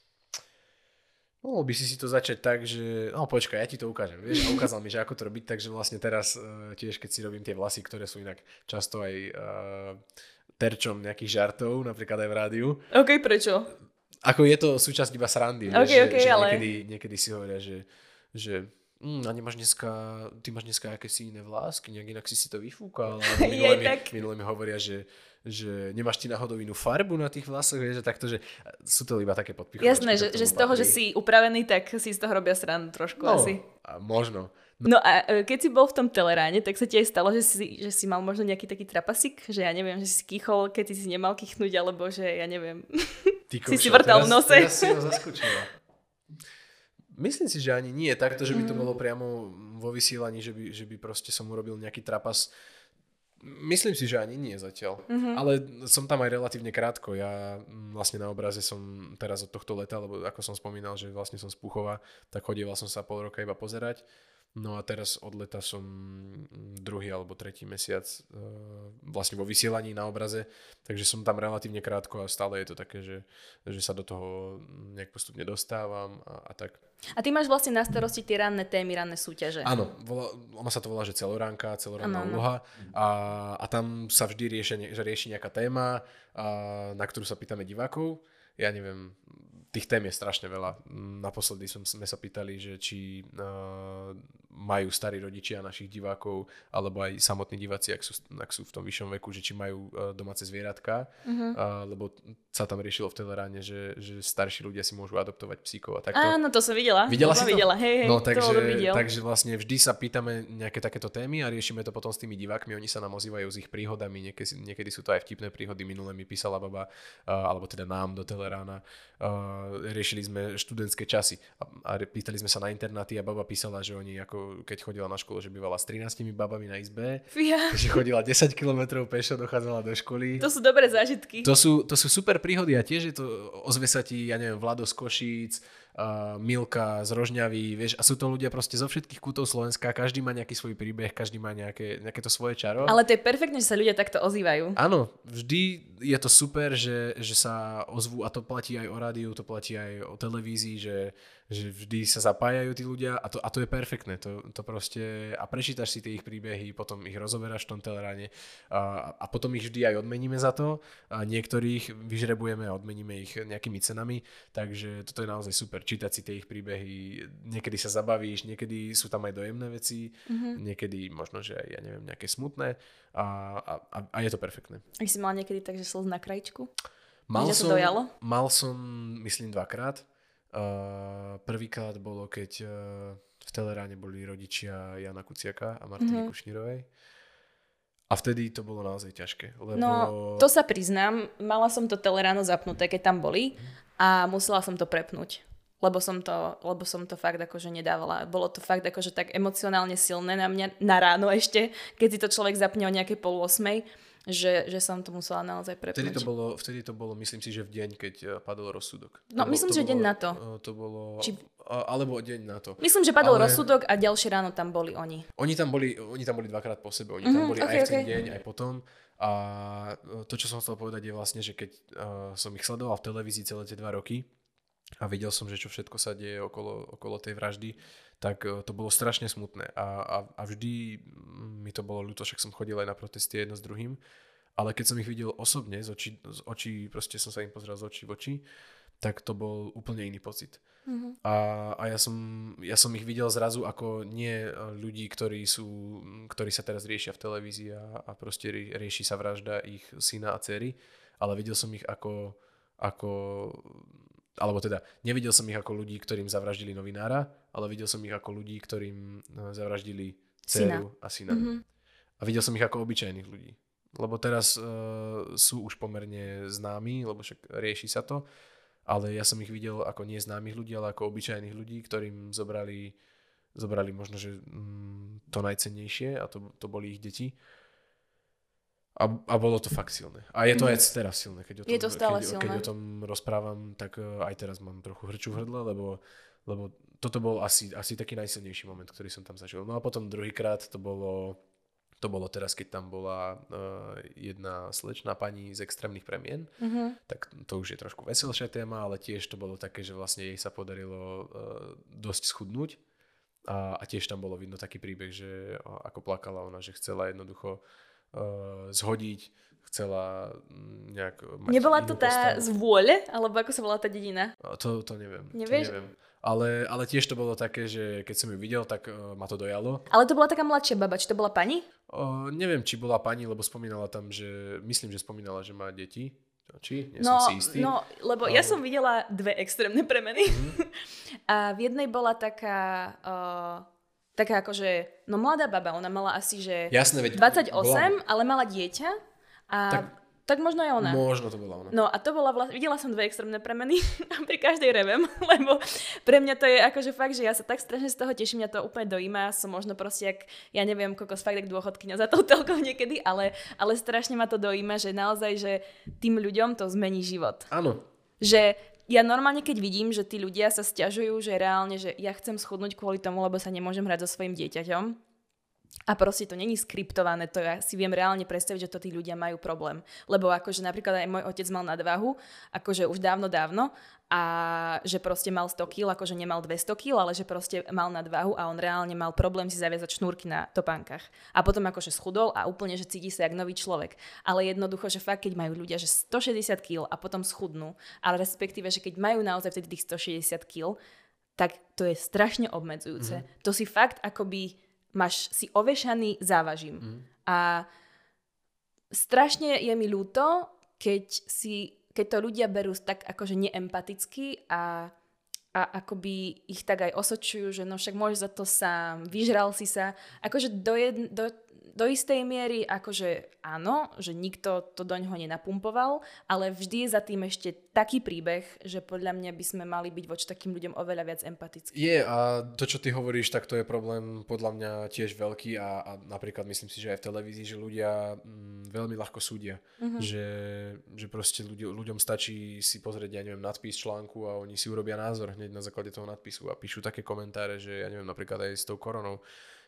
mohol by si to začať tak, že no počkaj, ja ti to ukážem, vieš, a ukázal mi, že ako to robiť, takže vlastne teraz tiež, keď si robím tie vlasy, ktoré sú inak často aj terčom nejakých žartov, napríklad aj v rádiu. OK, prečo? Ako je to súčasť iba srandy, že ale... niekedy si hovoria, že a ty máš dneska akési iné vlásky, nejak inak si to vyfúkal. Minule mi hovoria, že nemáš ty náhodou inú farbu na tých vlasoch, vieš, že takto, že sú to iba také podpichovačky. Jasné, že z toho, že si upravený, tak si z toho robia srandu trošku asi. Možno. No a keď si bol v tom Teleráne, tak sa ti aj stalo, že si mal možno nejaký taký trapasik, že ja neviem, že si kýchol, keď si nemal kýchnúť, alebo že ja neviem, si vrtal v nose. Teraz si ho zaskočila. Myslím si, že ani nie takto, že by to bolo priamo vo vysielaní, že by proste som urobil nejaký trapas. Myslím si, že ani nie zatiaľ. Ale som tam aj relatívne krátko. Ja vlastne na obraze som teraz od tohto leta, lebo ako som spomínal, že vlastne som z Púchova, tak chodieval som sa pol roka iba pozerať. No a teraz od leta som 2. alebo 3. mesiac vlastne vo vysielaní na obraze, takže som tam relatívne krátko a stále je to také, že sa do toho nejak postupne dostávam a tak. A ty máš vlastne na starosti tie ranné témy, ranné súťaže. Áno, ono sa to volá, že celoranná úloha a tam sa vždy rieši nejaká téma, na ktorú sa pýtame divákov. Ja neviem, tých tém je strašne veľa. Naposledy sme sa pýtali, že či majú starí rodičia našich divákov, alebo aj samotní diváci, ak sú v tom vyššom veku, že či majú domáce zvieratka, lebo sa tam riešilo v Teleráne, že starší ľudia si môžu adoptovať psíkov a takto. Áno, to som videla. Videla si to? Hej, no, takže vlastne vždy sa pýtame nejaké takéto témy a riešime to potom s tými divákmi. Oni sa nám ozývajú s ich príhodami, niekedy sú to aj vtipné príhody. Minule mi písala baba, alebo teda nám do Telerána. Riešili sme študentské časy a pýtali sme sa na internáty a baba písala, že oni ako keď chodila na školu, že bývala s 13 babami na izbe, že chodila 10 kilometrov pešo, dochádzala do školy. To sú dobré zážitky. To sú super príhody a tiež je to, ozve sa ti, ja neviem, Vlado z Košíc, Milka z Rožňavy, vieš, a sú to ľudia proste zo všetkých kútov Slovenska, každý má nejaký svoj príbeh, každý má nejaké to svoje čaro. Ale to je perfektné, že sa ľudia takto ozývajú. Áno, vždy je to super, že sa ozvú a to platí aj o rádiu, to platí aj o televízii, že vždy sa zapájajú tí ľudia a to je perfektné. To proste, a prečítaš si tie ich príbehy, potom ich rozoberáš v tom Teleráne a potom ich vždy aj odmeníme za to a niektorých vyžrebujeme a odmeníme ich nejakými cenami, takže toto je naozaj super, čítať si tie ich príbehy, niekedy sa zabavíš, niekedy sú tam aj dojemné veci, niekedy možno, že aj, ja neviem, nejaké smutné a je to perfektné. A si mal niekedy tak, že slz na krajičku? Mal som, myslím, 2-krát. Prvýkrát bolo, keď v Teleráne boli rodičia Jana Kuciaka a Martiny Kušnírovej. A vtedy to bolo naozaj ťažké. Lebo... No, to sa priznám, mala som to Teleráno zapnuté, keď tam boli a musela som to prepnúť. Lebo som to fakt akože nedávala. Bolo to fakt akože tak emocionálne silné na mňa, na ráno ešte, keď si to človek zapne o nejakej 7:30, že som to musela naozaj prepnúť. Vtedy to bolo, myslím si, že v deň, keď padol rozsudok. No, myslím, že deň na to. To bolo... Alebo deň na to. Myslím, že padol rozsudok a ďalšie ráno tam boli oni. Oni tam boli 2-krát po sebe. Oni tam boli aj v ten deň, aj potom. A to, čo som chcel povedať, je vlastne, že keď som ich sledoval v televízii celé tie 2 roky a videl som, že čo všetko sa deje okolo tej vraždy, tak to bolo strašne smutné. A vždy mi to bolo ľúto, však som chodil aj na protesty jedno s druhým. Ale keď som ich videl osobne, z očí, proste som sa im pozrel z očí v oči, tak to bol úplne iný pocit. A ja som ich videl zrazu ako nie ľudí, ktorí sa teraz riešia v televízii a proste rieši sa vražda ich syna a dcery, ale videl som ich alebo teda nevidel som ich ako ľudí, ktorým zavraždili novinára, ale videl som ich ako ľudí, ktorým zavraždili dceru a syna. A videl som ich ako obyčajných ľudí. Lebo teraz sú už pomerne známi, lebo však rieši sa to, ale ja som ich videl ako nie známych ľudí, ale ako obyčajných ľudí, ktorým zobrali možno, že to najcennejšie a to boli ich deti. A bolo to fakt silné. A je to aj teraz silné. Keď o tom rozprávam, tak aj teraz mám trochu hrču v hrdle, lebo toto bol asi taký najsilnejší moment, ktorý som tam zažil. No a potom druhýkrát to bolo teraz, keď tam bola jedna slečná pani z Extrémnych premien. Tak to už je trošku veselšia téma, ale tiež to bolo také, že vlastne jej sa podarilo dosť schudnúť. A tiež tam bolo vidno taký príbeh, že ako plakala ona, že chcela jednoducho zhodiť, chcela nejak mať nebola to tá postavu. z vôle? Alebo ako sa volá tá dedina? To neviem. Nevieš? To neviem. Ale tiež to bolo také, že keď som ju videl, tak ma to dojalo. Ale to bola taká mladšia baba, či to bola pani? Neviem, či bola pani, lebo spomínala tam, myslím, že spomínala, že má deti. Či? Nie som si istý. No, lebo ja som videla 2 extrémne premeny. A v jednej bola taká akože, no mladá baba, ona mala asi, že jasné, veď 28, ale mala dieťa a tak možno je ona. Možno to bola ona. No a to bola videla som 2 extrémne premeny a pri každej revem, lebo pre mňa to je akože fakt, že ja sa tak strašne z toho teším, mňa to úplne dojíma, som možno proste ja neviem, kokos fakt jak dôchodkyňa za tou telkou niekedy, ale strašne ma to dojíma, že naozaj, že tým ľuďom to zmení život. Áno. Že ja normálne, keď vidím, že tí ľudia sa sťažujú, že reálne, že ja chcem schudnúť kvôli tomu, lebo sa nemôžem hrať so svojím dieťaťom. A proste to není skriptované, to ja si viem reálne predstaviť, že to tí ľudia majú problém. Lebo akože napríklad aj môj otec mal nadváhu, akože už dávno a že proste mal 100 kg, akože nemal 200 kg, ale že proste mal nadváhu a on reálne mal problém si zaviazať šnúrky na topánkach. A potom akože schudol a úplne, že cíti sa jak nový človek. Ale jednoducho, že fakt, keď majú ľudia, že 160 kg a potom schudnú, ale respektíve, že keď majú naozaj vtedy tých 160 kg, tak to je strašne obmedzujúce. To si fakt akoby máš si ovešaný závažím. A strašne je mi ľúto, keď to ľudia berú tak akože neempaticky a akoby ich tak aj osočujú, že no však môžeš za to sám, vyžral si sa. Akože do istej miery, akože áno, že nikto to do ňoho nenapumpoval, ale vždy je za tým ešte taký príbeh, že podľa mňa by sme mali byť voči takým ľuďom oveľa viac empatickí. A to, čo ty hovoríš, tak to je problém podľa mňa tiež veľký a napríklad myslím si, že aj v televízii, že ľudia veľmi ľahko súdia. Že proste ľuďom stačí si pozrieť, ja neviem, nadpis článku a oni si urobia názor hneď na základe toho nadpisu a píšu také komentáre, že ja neviem, napríklad aj s tou koronou.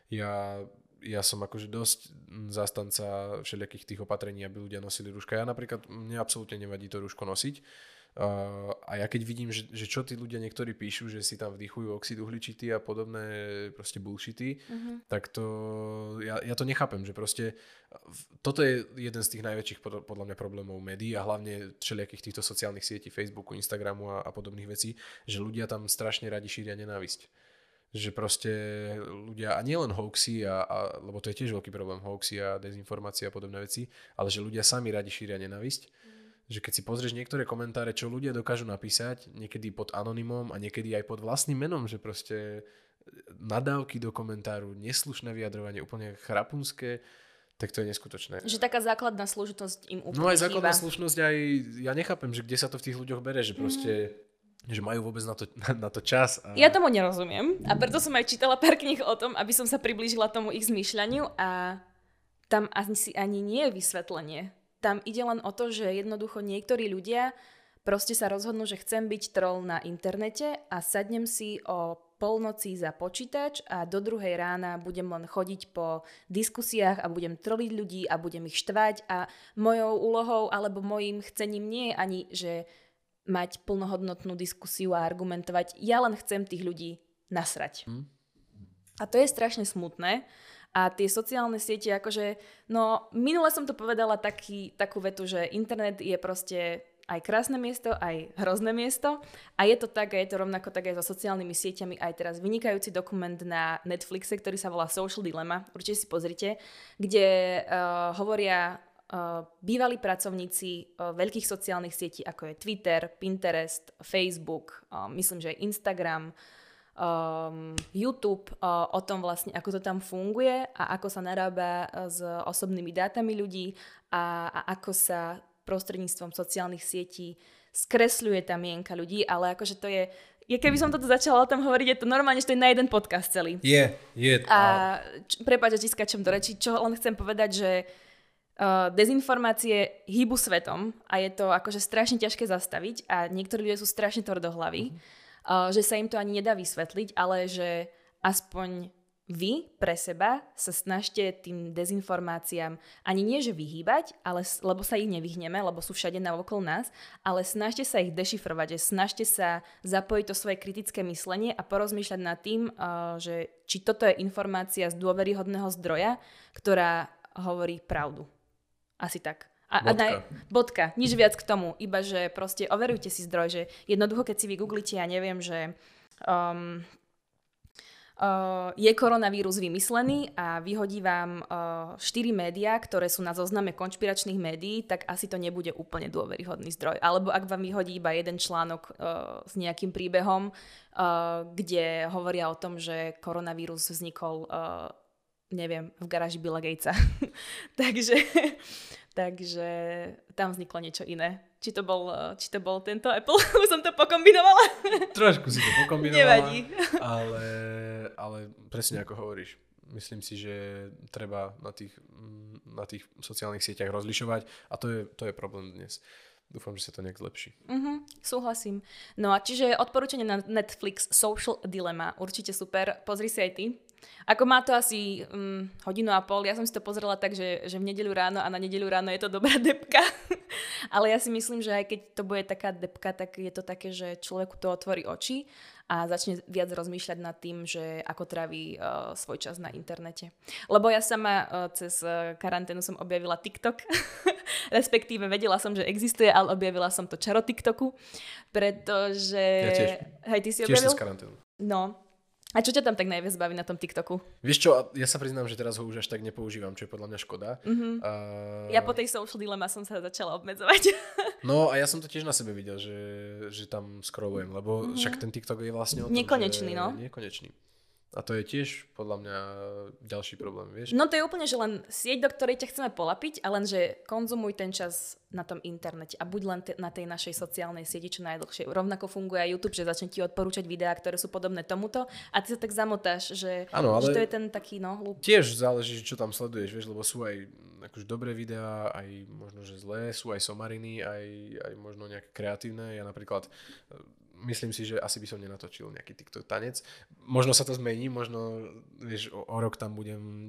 Ja som akože dosť zastanca všelijakých tých opatrení, aby ľudia nosili rúška. Ja napríklad, mne absolútne nevadí to rúško nosiť. A ja keď vidím, že čo tí ľudia niektorí píšu, že si tam vdychujú oxid uhličitý a podobné proste bullshity, tak to ja to nechápem, že proste toto je jeden z tých najväčších podľa mňa problémov médií a hlavne všelijakých týchto sociálnych sietí, Facebooku, Instagramu a podobných vecí, že ľudia tam strašne radi šíria nenávisť. Že proste ľudia, a nielen hoaxy, lebo to je tiež veľký problém, hoaxy a dezinformácie a podobné veci, ale že ľudia sami radi šíria nenávisť. Že keď si pozrieš niektoré komentáre, čo ľudia dokážu napísať, niekedy pod anonymom a niekedy aj pod vlastným menom, že proste nadávky do komentáru, neslušné vyjadrovanie, úplne chrapunské, tak to je neskutočné. Že taká základná slušnosť im úplne No aj základná chýba. slušnosť, aj ja nechápem, že kde sa to v tých ľuďoch bere, že proste že majú vôbec na to čas. Ja tomu nerozumiem a preto som aj čítala pár kníh o tom, aby som sa priblížila tomu ich zmýšľaniu a tam ani nie je vysvetlenie. Tam ide len o to, že jednoducho niektorí ľudia proste sa rozhodnú, že chcem byť troll na internete a sadnem si o polnoci za počítač a do 2:00 rána budem len chodiť po diskusiách a budem troliť ľudí a budem ich štvať a mojou úlohou alebo mojím chcením nie je ani, že mať plnohodnotnú diskusiu a argumentovať. Ja len chcem tých ľudí nasrať. A to je strašne smutné. A tie sociálne siete, akože, no minule som to povedala takú vetu, že internet je proste aj krásne miesto, aj hrozné miesto. A je to tak, a je to rovnako tak aj so sociálnymi sieťami. Aj teraz vynikajúci dokument na Netflixe, ktorý sa volá Social Dilemma, určite si pozrite, kde hovoria bývalí pracovníci veľkých sociálnych sietí, ako je Twitter, Pinterest, Facebook, myslím, že aj Instagram, YouTube, o tom vlastne, ako to tam funguje a ako sa narába s osobnými dátami ľudí a ako sa prostredníctvom sociálnych sietí skresľuje tá mienka ľudí, ale akože to je keby som toto začala o tom hovoriť, je to normálne, že to je na jeden podcast celý. Je. A prepáč, že ti skáčem do rečí, čo len chcem povedať, že dezinformácie hýbu svetom a je to akože strašne ťažké zastaviť a niektorí ľudia sú strašne tvrdohlaví, že sa im to ani nedá vysvetliť, ale že aspoň vy pre seba sa snažte tým dezinformáciám ani nie, že vyhýbať, lebo sa ich nevyhneme, lebo sú všade naokolo nás, ale snažte sa ich dešifrovať, že snažte sa zapojiť to svoje kritické myslenie a porozmýšľať nad tým, že či toto je informácia z dôveryhodného zdroja, ktorá hovorí pravdu. Asi tak. Bodka. Nič viac k tomu. Iba, že proste overujte si zdroj, že jednoducho, keď si vygooglite, ja neviem, že je koronavírus vymyslený a vyhodí vám 4 médiá, ktoré sú na zozname konšpiračných médií, tak asi to nebude úplne dôveryhodný zdroj. Alebo ak vám vyhodí iba jeden článok s nejakým príbehom, kde hovoria o tom, že koronavírus vznikol neviem, v garáži Billa Gatesa. Takže tam vzniklo niečo iné. Či to bol tento Apple? Už som to pokombinovala. Trošku si to pokombinovala. Nevadí. Ale presne ako hovoríš. Myslím si, že treba na tých sociálnych sieťach rozlišovať a to je problém dnes. Dúfam, že sa to nejak zlepší. Súhlasím. No a čiže odporúčanie na Netflix Social Dilemma. Určite super. Pozri si aj ty. Ako má to asi 1.5 hodiny, ja som si to pozrela tak, že v nedeľu ráno a na nedeľu ráno je to dobrá debka. Ale ja si myslím, že aj keď to bude taká debka, tak je to také, že človeku to otvorí oči a začne viac rozmýšľať nad tým, že ako tráví svoj čas na internete. Lebo ja sama cez karanténu som objavila TikTok, respektíve vedela som, že existuje, ale objavila som to čaro TikToku, pretože... Ja tiež. Hej, ty si objavil? Tiež cez karanténu. No. A čo ťa tam tak najviac baví na tom TikToku? Vieš čo, ja sa priznám, že teraz ho už až tak nepoužívam, čo je podľa mňa škoda. Ja po tej Social Dilemma som sa začala obmedzovať. No a ja som to tiež na sebe videl, že tam scrollujem, lebo však ten TikTok je vlastne o tom, nekonečný, no. Nekonečný. A to je tiež podľa mňa ďalší problém, vieš? No to je úplne, že len sieť, do ktorej ťa chceme polapiť, a len, že konzumuj ten čas na tom internete a buď len na tej našej sociálnej sieti čo najdlhšie. Rovnako funguje aj YouTube, že začne ti odporúčať videá, ktoré sú podobné tomuto a ty sa tak zamotáš, že, ano, ale že to je ten taký hlúb. Tiež záleží, čo tam sleduješ, vieš, lebo sú aj akože dobré videá, aj možno, že zlé, sú aj somariny, aj možno nejaké kreatívne. Ja napríklad myslím si, že asi by som nenatočil nejaký TikTok tanec. Možno sa to zmení, možno vieš, o rok tam budem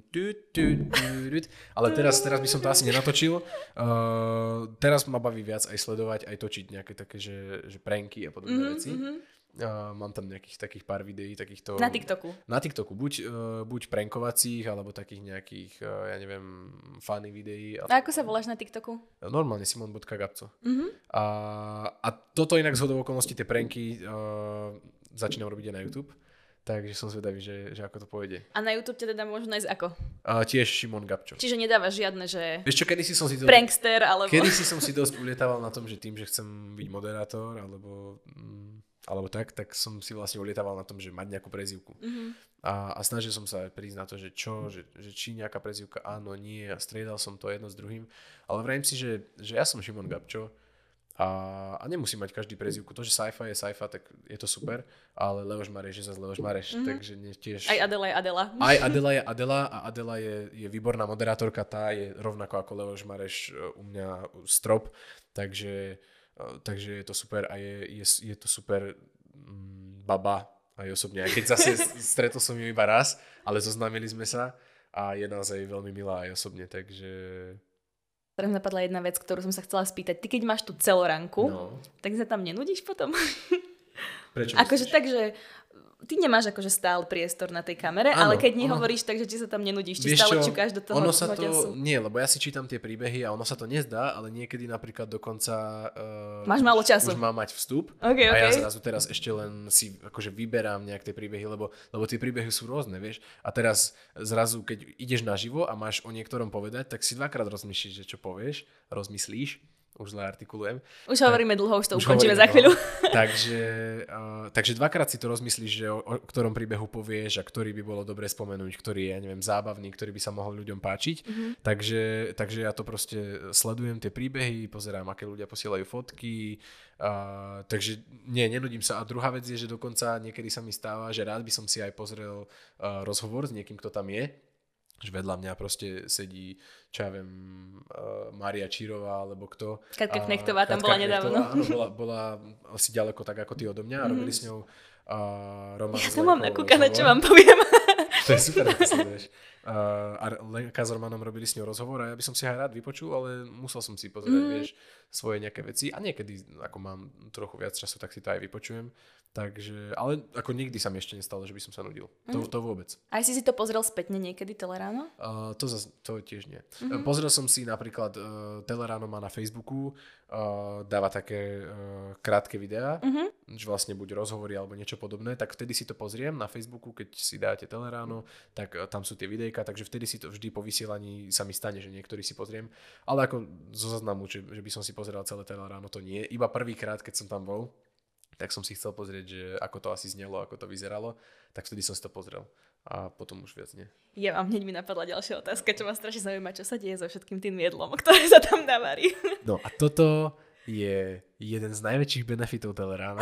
ale teraz by som to asi nenatočil. Teraz ma baví viac aj sledovať, aj točiť nejaké také, že pranky a podobné veci. Mám tam nejakých takých pár videí, takýchto... Na TikToku. Na TikToku, buď prankovacích, alebo takých nejakých, ja neviem, funny videí. A ako sa voláš na TikToku? Normálne Simon.gabco. A toto inak z hodou okolností, tie pranky začínam robiť aj na YouTube. Takže som zvedavý, že ako to pôjde. A na YouTube teda môžu nájsť ako? Tiež Šimon Gabčo. Čiže nedávaš žiadne, že... Vieš čo, kedysi som si dosť... Prankster, alebo... Kedysi som si dosť ulietával na tom, že tým, že chcem byť moderátor, alebo tak som si vlastne ulietával na tom, že mať nejakú prezývku. A snažil som sa prísť na to, že či nejaká prezývka áno, nie, a striedal som to jedno s druhým. Ale vrajím si, že ja som Šimon Gabčo a nemusím mať každý prezývku. To, že Saifa je Saifa, tak je to super, ale Leoš Mareš je zase Leoš Mareš. Takže tiež... Aj Adela je Adela. Aj Adela je Adela a Adela je výborná moderátorka, tá je rovnako ako Leoš Mareš u mňa strop, takže je to super a je to super baba aj osobne. A keď zase stretol som ju iba raz, ale zoznámili sme sa a je naozaj veľmi milá aj osobne, takže... Teraz napadla jedna vec, ktorú som sa chcela spýtať. Ty keď máš tú celoranku, tak sa tam nenudíš potom? Prečo akože tak, že ty nemáš akože stále priestor na tej kamere, ale keď nehovoríš, takže ti sa tam nenudíš, ti stále čukáš do toho času. Nie, lebo ja si čítam tie príbehy a ono sa to nezdá, ale niekedy napríklad dokonca máš málo času. Už mám mať vstup okay. A ja zrazu teraz ešte len si akože vyberám nejak tie príbehy, lebo tie príbehy sú rôzne, vieš. A teraz zrazu, keď ideš naživo a máš o niektorom povedať, tak si dvakrát rozmyslíš, že čo povieš, rozmyslíš. Už zle artikulujem. Už hovoríme dlho, už to ukončíme za chvíľu. Takže dvakrát si to rozmyslíš, že o ktorom príbehu povieš a ktorý by bolo dobre spomenúť, ktorý je, ja neviem, zábavný, ktorý by sa mohol ľuďom páčiť. Takže ja to proste sledujem tie príbehy, pozerám, aké ľudia posielajú fotky. Takže nenudím sa. A druhá vec je, že dokonca niekedy sa mi stáva, že rád by som si aj pozrel rozhovor s niekým, kto tam je. Že vedľa mňa proste sedí, čo ja viem, Mária Čírová, alebo kto. Katka Knechtová tam bola nedávno. Áno, bola asi ďaleko tak ako ty odo mňa a robili s ňou Roman Ja tam mám nakúkané, čo vám poviem. To je super, to sleduješ. A Lenka s Romanom robili s ňou rozhovor a ja by som si aj rád vypočul, ale musel som si pozerať, vieš, svoje nejaké veci a niekedy, ako mám trochu viac času, tak si to aj vypočujem. Takže, ale ako nikdy sa mi ešte nestalo, že by som sa nudil. To vôbec. A si to pozrel spätne niekedy, Teleráno? To tiež nie. Pozrel som si napríklad, Teleráno má na Facebooku, dáva také krátke videá, že vlastne buď rozhovory alebo niečo podobné, tak vtedy si to pozriem na Facebooku, keď si dáte Teleráno, tak tam sú tie videjka, takže vtedy si to vždy po vysielaní sa mi stane, že niektorý si pozriem. Ale ako zo záznamu, že by som si pozeral celé Teleráno, to nie. Iba prvýkrát, keď som tam bol, tak som si chcel pozrieť, že ako to asi znelo, ako to vyzeralo, tak vtedy som si to pozrel. A potom už viac nie. Ja mám hneď mi napadla ďalšia otázka, čo ma strašne zaujíma, čo sa deje so všetkým tým jedlom, ktoré sa tam navarí. No a toto je jeden z najväčších benefitov Telerána.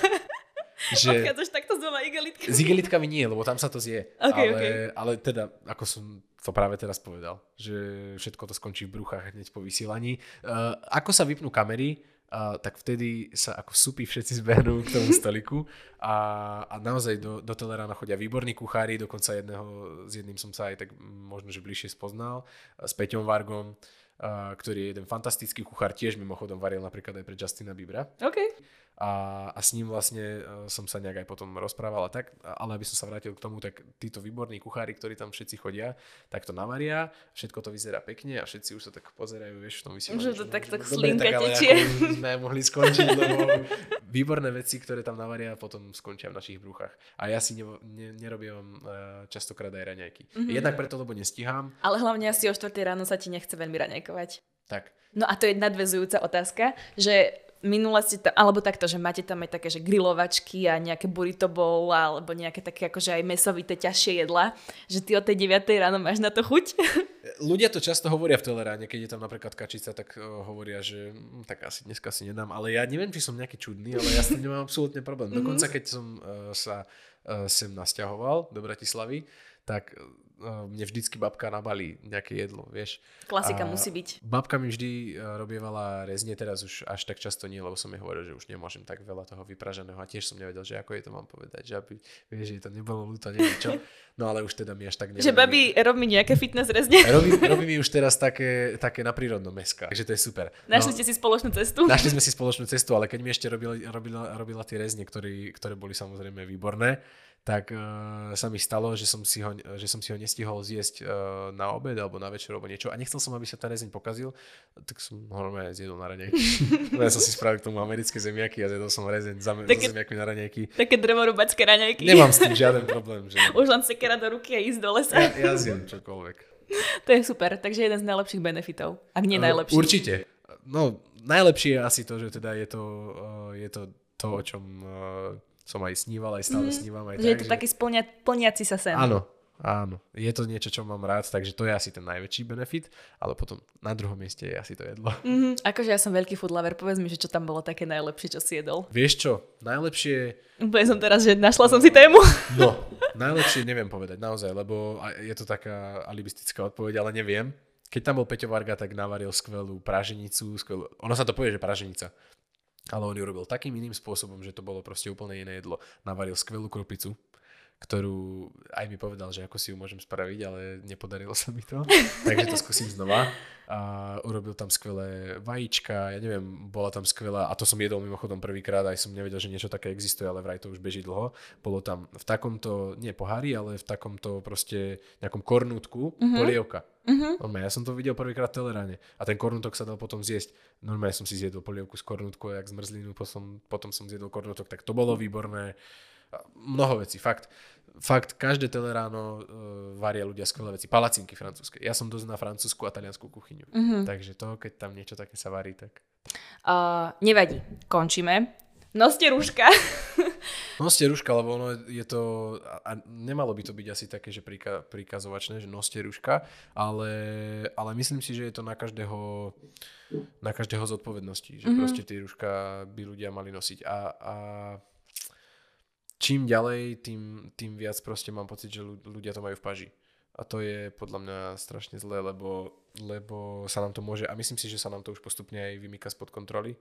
Odchádzaš takto s dvoma igelitkami? S igelitkami nie, lebo tam sa to zje. Okay. Ale teda, ako som to práve teraz povedal, že všetko to skončí v bruchách hneď po vysielaní. Ako sa vypnú kamery, tak vtedy sa ako supy všetci zbehnú k tomu stoliku a naozaj do Telerána chodia výborní kuchári, dokonca s jedným som sa aj tak možno, že bližšie spoznal, s Peťom Vargom, ktorý je jeden fantastický kuchár, tiež mimochodom varil napríklad aj pre Justina Biebera. Okay. A s ním vlastne som sa nejak aj potom rozprával a tak, ale aby som sa vrátil k tomu, tak títo výborní kuchári, ktorí tam všetci chodia, tak to navaria, všetko to vyzerá pekne a všetci už sa tak pozerajú, vieš, v tom vysielaní. Že to takto slinka tečie. Ale sme mohli skončiť, lebo výborné veci, ktoré tam navaria, potom skončia v našich bruchách. A ja si nerobím častokrát aj raňajky. Jednak preto, lebo nestíham. Ale hlavne asi o 4 ráno sa ti nechce veľmi raňajkovať. Tak. No a to je nadväzujúca otázka, že minule ste tam, alebo takto, že máte tam aj také, že grilovačky a nejaké burrito bowl alebo nejaké také akože aj mäsovité ťažšie jedlá, že ty o tej 9 ráno máš na to chuť? Ľudia to často hovoria v Teleráne, keď je tam napríklad kačica, tak hovoria, že tak asi dneska si nedám, ale ja neviem, či som nejaký čudný, ale ja s tým nemám absolútne problém. Dokonca keď som sa sem nasťahoval do Bratislavy, tak mne vždycky babka nabalí nejaké jedlo, vieš. Klasika musí byť. Babka mi vždy robievala rezne, teraz už až tak často nie, lebo som jej hovoril, že už nemôžem tak veľa toho vypraženého a tiež som nevedel, že ako jej to mám povedať, že aby, vieš, že to nebolo ľúto, neviem čo. No ale už teda mi až tak neviem. Že babi, rob mi nejaké fitness rezne. Robí mi už teraz také na prírodnom meska, takže to je super. Našli ste si spoločnú cestu? Našli sme si spoločnú cestu, ale keď mi ešte robila tie rezne, ktoré boli samozrejme výborné, tak sa mi stalo, že som si ho nestihol zjesť na obed alebo na večer alebo niečo a nechcel som, aby sa ten rezeň pokazil, tak som ho normálne zjedol na raňajky. Ja som si spravil k tomu americké zemiaky a zjedol som rezeň so zemiakmi na raňajky. Také drevorubacké raňajky. Nemám s tým žiaden problém. Že... Už len sekera do ruky a ísť do lesa. Ja zjem čokoľvek. To je super, takže jeden z najlepších benefitov, ak nie najlepší. Určite. No, najlepšie je asi to, že teda je to o čom som aj sníval, aj stále snívam. Aj že tak, je to taký plniaci sa sen. Áno. Je to niečo, čo mám rád, takže to je asi ten najväčší benefit, ale potom na druhom mieste je asi to jedlo. Akože ja som veľký food lover, povedz mi, že čo tam bolo také najlepšie, čo si jedol. Vieš čo, najlepšie... Úplne som teraz, že našla som si tému. No, najlepšie neviem povedať, naozaj, lebo je to taká alibistická odpoveď, ale neviem. Keď tam bol Peťo Varga, tak navaril skvelú praženicu, ono sa to povie, že praženica. Ale on ju robil takým iným spôsobom, že to bolo proste úplne iné jedlo. Navaril skvelú kropicu, ktorú aj mi povedal, že ako si ju môžem spraviť, ale nepodarilo sa mi to. Takže to skúsim znova. A urobil tam skvelé vajíčka, ja neviem, bola tam skvelá, a to som jedol mimochodom prvýkrát, aj som nevedel, že niečo také existuje, ale vraj to už beží dlho. Bolo tam v takomto, nie pohári, ale v takomto proste nejakom kornútku polievka. Normálne, ja som to videl prvýkrát v Teleráne a ten kornútok sa dal potom zjesť. Normálne som si zjedol polievku z kornútku, jak zmrzlinu, potom som zjedol kornútok, tak to bolo výborné. Mnoho vecí, fakt každé Teleráno varia ľudia skvelé veci. Palacinky francúzske. Ja som dosť na francúzsku a taliansku kuchyňu. Takže to, keď tam niečo také sa varí, tak... Nevadí, končíme. Noste rúška. Noste rúška, lebo ono je to... A nemalo by to byť asi také, že prikazovačné, že noste rúška, ale myslím si, že je to na každého zodpovednosti. Že proste tie rúška by ľudia mali nosiť. A čím ďalej, tým viac proste mám pocit, že ľudia to majú v paži. A to je podľa mňa strašne zlé, lebo sa nám to môže, a myslím si, že sa nám to už postupne aj vymýka spod kontroly.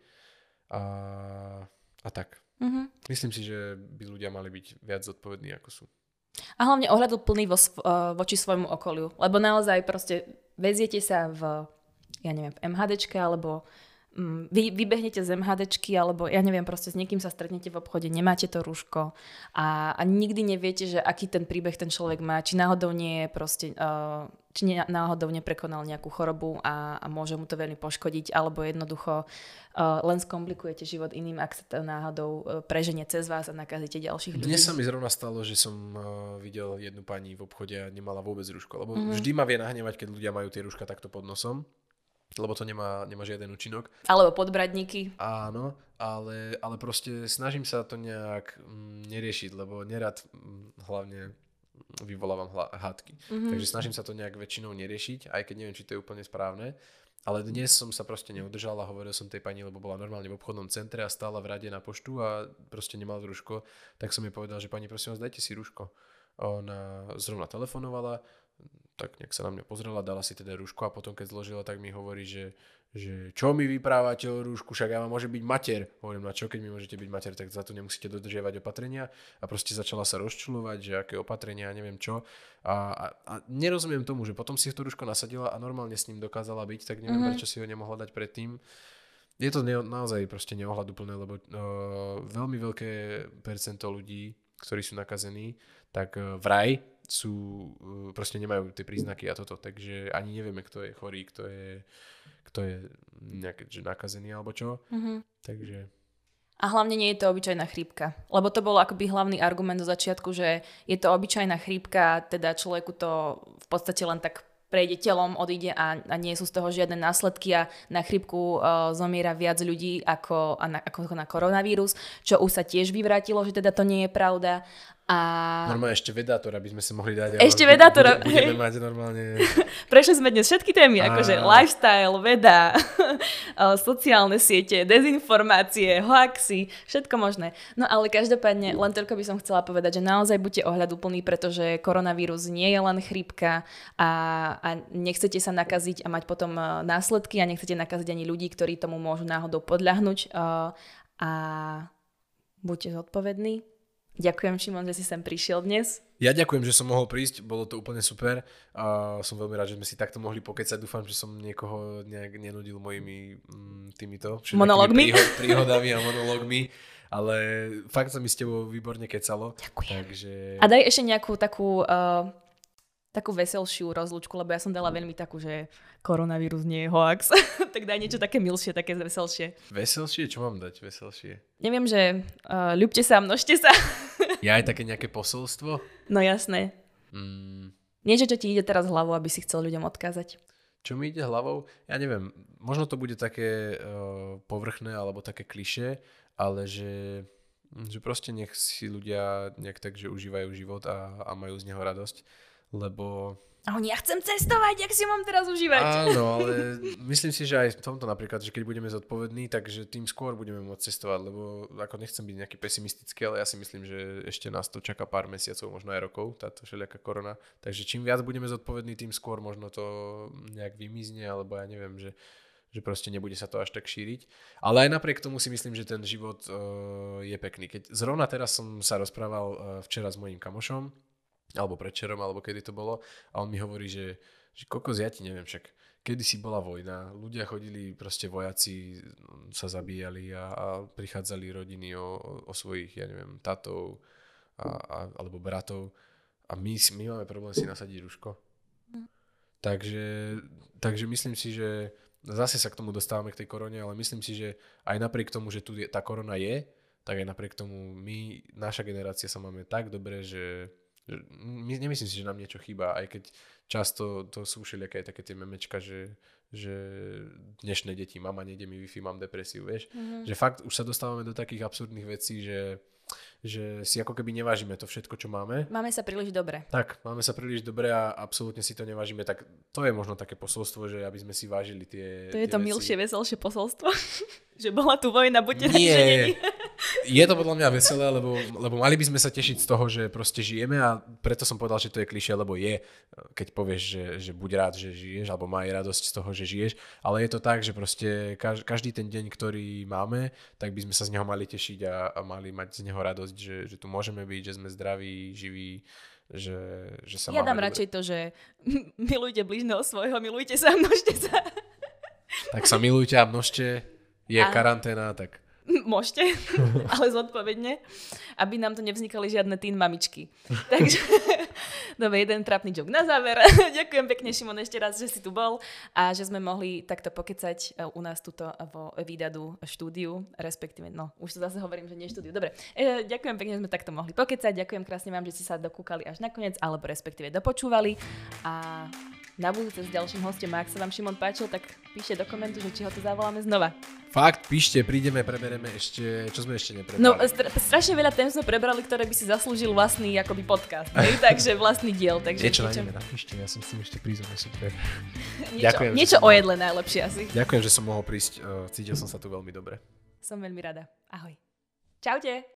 A tak. Myslím si, že by ľudia mali byť viac zodpovední, ako sú. A hlavne ohľaduplný voči svojmu okoliu. Lebo naozaj proste veziete sa v MHDčke, alebo vybehnete z MHDčky, alebo ja neviem, proste s niekým sa stretnete v obchode, nemáte to rúško a nikdy neviete, že aký ten príbeh ten človek má, či náhodou nie je proste, či náhodou neprekonal nejakú chorobu a môže mu to veľmi poškodiť, alebo jednoducho len skomplikujete život iným, ak sa to náhodou preženie cez vás a nakazíte ďalších ľudí. Dnes sa mi zrovna stalo, že som videl jednu pani v obchode a nemala vôbec rúško, lebo vždy ma vie nahnevať, keď ľudia majú tie rúška takto pod nosom. Lebo to nemá žiaden účinok. Alebo podbradníky. Áno, ale proste snažím sa to nejak neriešiť, lebo nerad hlavne vyvolávam hádky. Takže snažím sa to nejak väčšinou neriešiť, aj keď neviem, či to je úplne správne. Ale dnes som sa proste neudržal a hovoril som tej pani, lebo bola normálne v obchodnom centre a stála v rade na poštu a proste nemala rúško. Tak som jej povedal, že pani, prosím vás, dajte si rúško. Ona zrovna telefonovala, tak nejak sa na mňa pozrela, dala si teda rúško a potom keď zložila, tak mi hovorí, že čo mi vyprávate o rúšku, však ja vám môže byť mater. Hovorím, na čo, keď mi môžete byť mater, tak za to nemusíte dodržiavať opatrenia. A proste začala sa rozčuľovať, že aké opatrenia, neviem čo. A nerozumiem tomu, že potom si to rúško nasadila a normálne s ním dokázala byť, tak neviem, prečo si ho nemohla dať predtým. Je to naozaj proste neohľaduplné, lebo veľmi veľké percento ľudí, ktorí sú nakazení, tak vraj proste nemajú tie príznaky a toto, takže ani nevieme, kto je chorý, kto je nejaký nakazený alebo čo. Takže... A hlavne nie je to obyčajná chrípka, lebo to bol akoby hlavný argument do začiatku, že je to obyčajná chrípka, teda človeku to v podstate len tak prejde telom, odíde a nie sú z toho žiadne následky a na chrípku zomiera viac ľudí ako na koronavírus, čo už sa tiež vyvrátilo, že teda to nie je pravda. Normálne ešte vedátor, aby sme sa mohli dať. Ešte vedátora. Budeme mať normálne... Prešli sme dnes všetky témy, akože lifestyle, veda, sociálne siete, dezinformácie, hoaxy, všetko možné. No ale každopádne, len toľko by som chcela povedať, že naozaj buďte ohľaduplní, pretože koronavírus nie je len chrípka a nechcete sa nakaziť a mať potom následky a nechcete nakaziť ani ľudí, ktorí tomu môžu náhodou podľahnuť a buďte zodpovední. Ďakujem, Šimon, že si sem prišiel dnes. Ja ďakujem, že som mohol prísť, bolo to úplne super a som veľmi rád, že sme si takto mohli pokecať. Dúfam, že som niekoho nejak nenudil mojimi týmito monológmi, príhodami a monológmi, ale fakt sa mi s tebou výborne kecalo. Ďakujem. Takže... A daj ešte nejakú takú veselšiu rozlúčku, lebo ja som dala veľmi takú, že koronavírus nie je hoax. Tak daj niečo také milšie, také veselšie. Veselšie? Čo mám dať veselšie? Neviem, že ľúbte sa, množte sa. Ja aj také nejaké posolstvo? No jasné. Niečo, čo ti ide teraz hlavou, aby si chcel ľuďom odkázať. Čo mi ide hlavou? Ja neviem, možno to bude také povrchné alebo také klišé, ale že proste nech si ľudia nejak tak, že užívajú život a majú z neho radosť, lebo... A ja chcem cestovať, jak si mám teraz užívať. Áno, ale myslím si, že aj v tomto napríklad, že keď budeme zodpovední, takže tým skôr budeme môcť cestovať, lebo ako nechcem byť nejaký pesimistický, ale ja si myslím, že ešte nás to čaká pár mesiacov, možno aj rokov, táto všelijaká korona. Takže čím viac budeme zodpovední, tým skôr možno to nejak vymizne, alebo ja neviem, že proste nebude sa to až tak šíriť. Ale aj napriek tomu si myslím, že ten život je pekný. Keď zrovna teraz som sa rozprával včera s mojím kamošom, alebo predčerom, alebo kedy to bolo, a on mi hovorí, že kokos, ja ti neviem, však kedysi bola vojna, ľudia chodili, proste vojaci sa zabíjali a prichádzali rodiny o svojich, ja neviem, tatov alebo bratov a my máme problém si nasadiť rúško. Takže myslím si, že zase sa k tomu dostávame k tej korone, ale myslím si, že aj napriek tomu, že tu tá korona je, tak aj napriek tomu naša generácia sa máme tak dobre, že nemyslím si, že nám niečo chýba, aj keď často to sú všelijaké také tie memečka, že dnešné deti, mama, nejde mi Wi-Fi, mám depresiu, vieš. Že fakt už sa dostávame do takých absurdných vecí, že si ako keby nevážime to všetko, čo máme. Máme sa príliš dobre. Tak, máme sa príliš dobre a absolútne si to nevážime, tak to je možno také posolstvo, že aby sme si vážili tie to veci. milšie, veselšie posolstvo, že bola tu vojna, buďte radi, že není. Je to podľa mňa veselé, lebo mali by sme sa tešiť z toho, že proste žijeme a preto som povedal, že to je klišé, lebo keď povieš, že buď rád, že žiješ, alebo maj radosť z toho, že žiješ, ale je to tak, že proste každý ten deň, ktorý máme, tak by sme sa z neho mali tešiť a mali mať z neho radosť, že tu môžeme byť, že sme zdraví, živí, že sa máme. Ja dám radšej to, že milujte bližného svojho, milujte sa a množte sa. Tak sa milujte a množte, je karanténa, tak... Môžete, ale zodpovedne, aby nám tu nevznikali žiadne teen mamičky. Takže, dobre, jeden trápny joke na záver. Ďakujem pekne, Šimon, ešte raz, že si tu bol a že sme mohli takto pokecať u nás tuto vo Výdadu štúdiu, respektíve, už to zase hovorím, že nie štúdiu. Dobre, ďakujem pekne, že sme takto mohli pokecať. Ďakujem krásne vám, že ste sa dokúkali až nakoniec, alebo respektíve dopočúvali a na budúce s ďalším hostom. A ak sa vám Šimon páčil, tak píšte do komentu, že či ho tu zavoláme znova. Fakt, píšte, prídeme, prebereme ešte, čo sme ešte neprebrali. No, strašne veľa tém sme prebrali, ktoré by si zaslúžil vlastný akoby podcast, takže vlastný diel. Takže niečo nájdeme, napíšte, ja som s tým ešte prísť, super. Niečo o jedle najlepšie asi. Ďakujem, že som mohol prísť, cítil som sa tu veľmi dobre. Som veľmi rada. Ahoj. Čaute.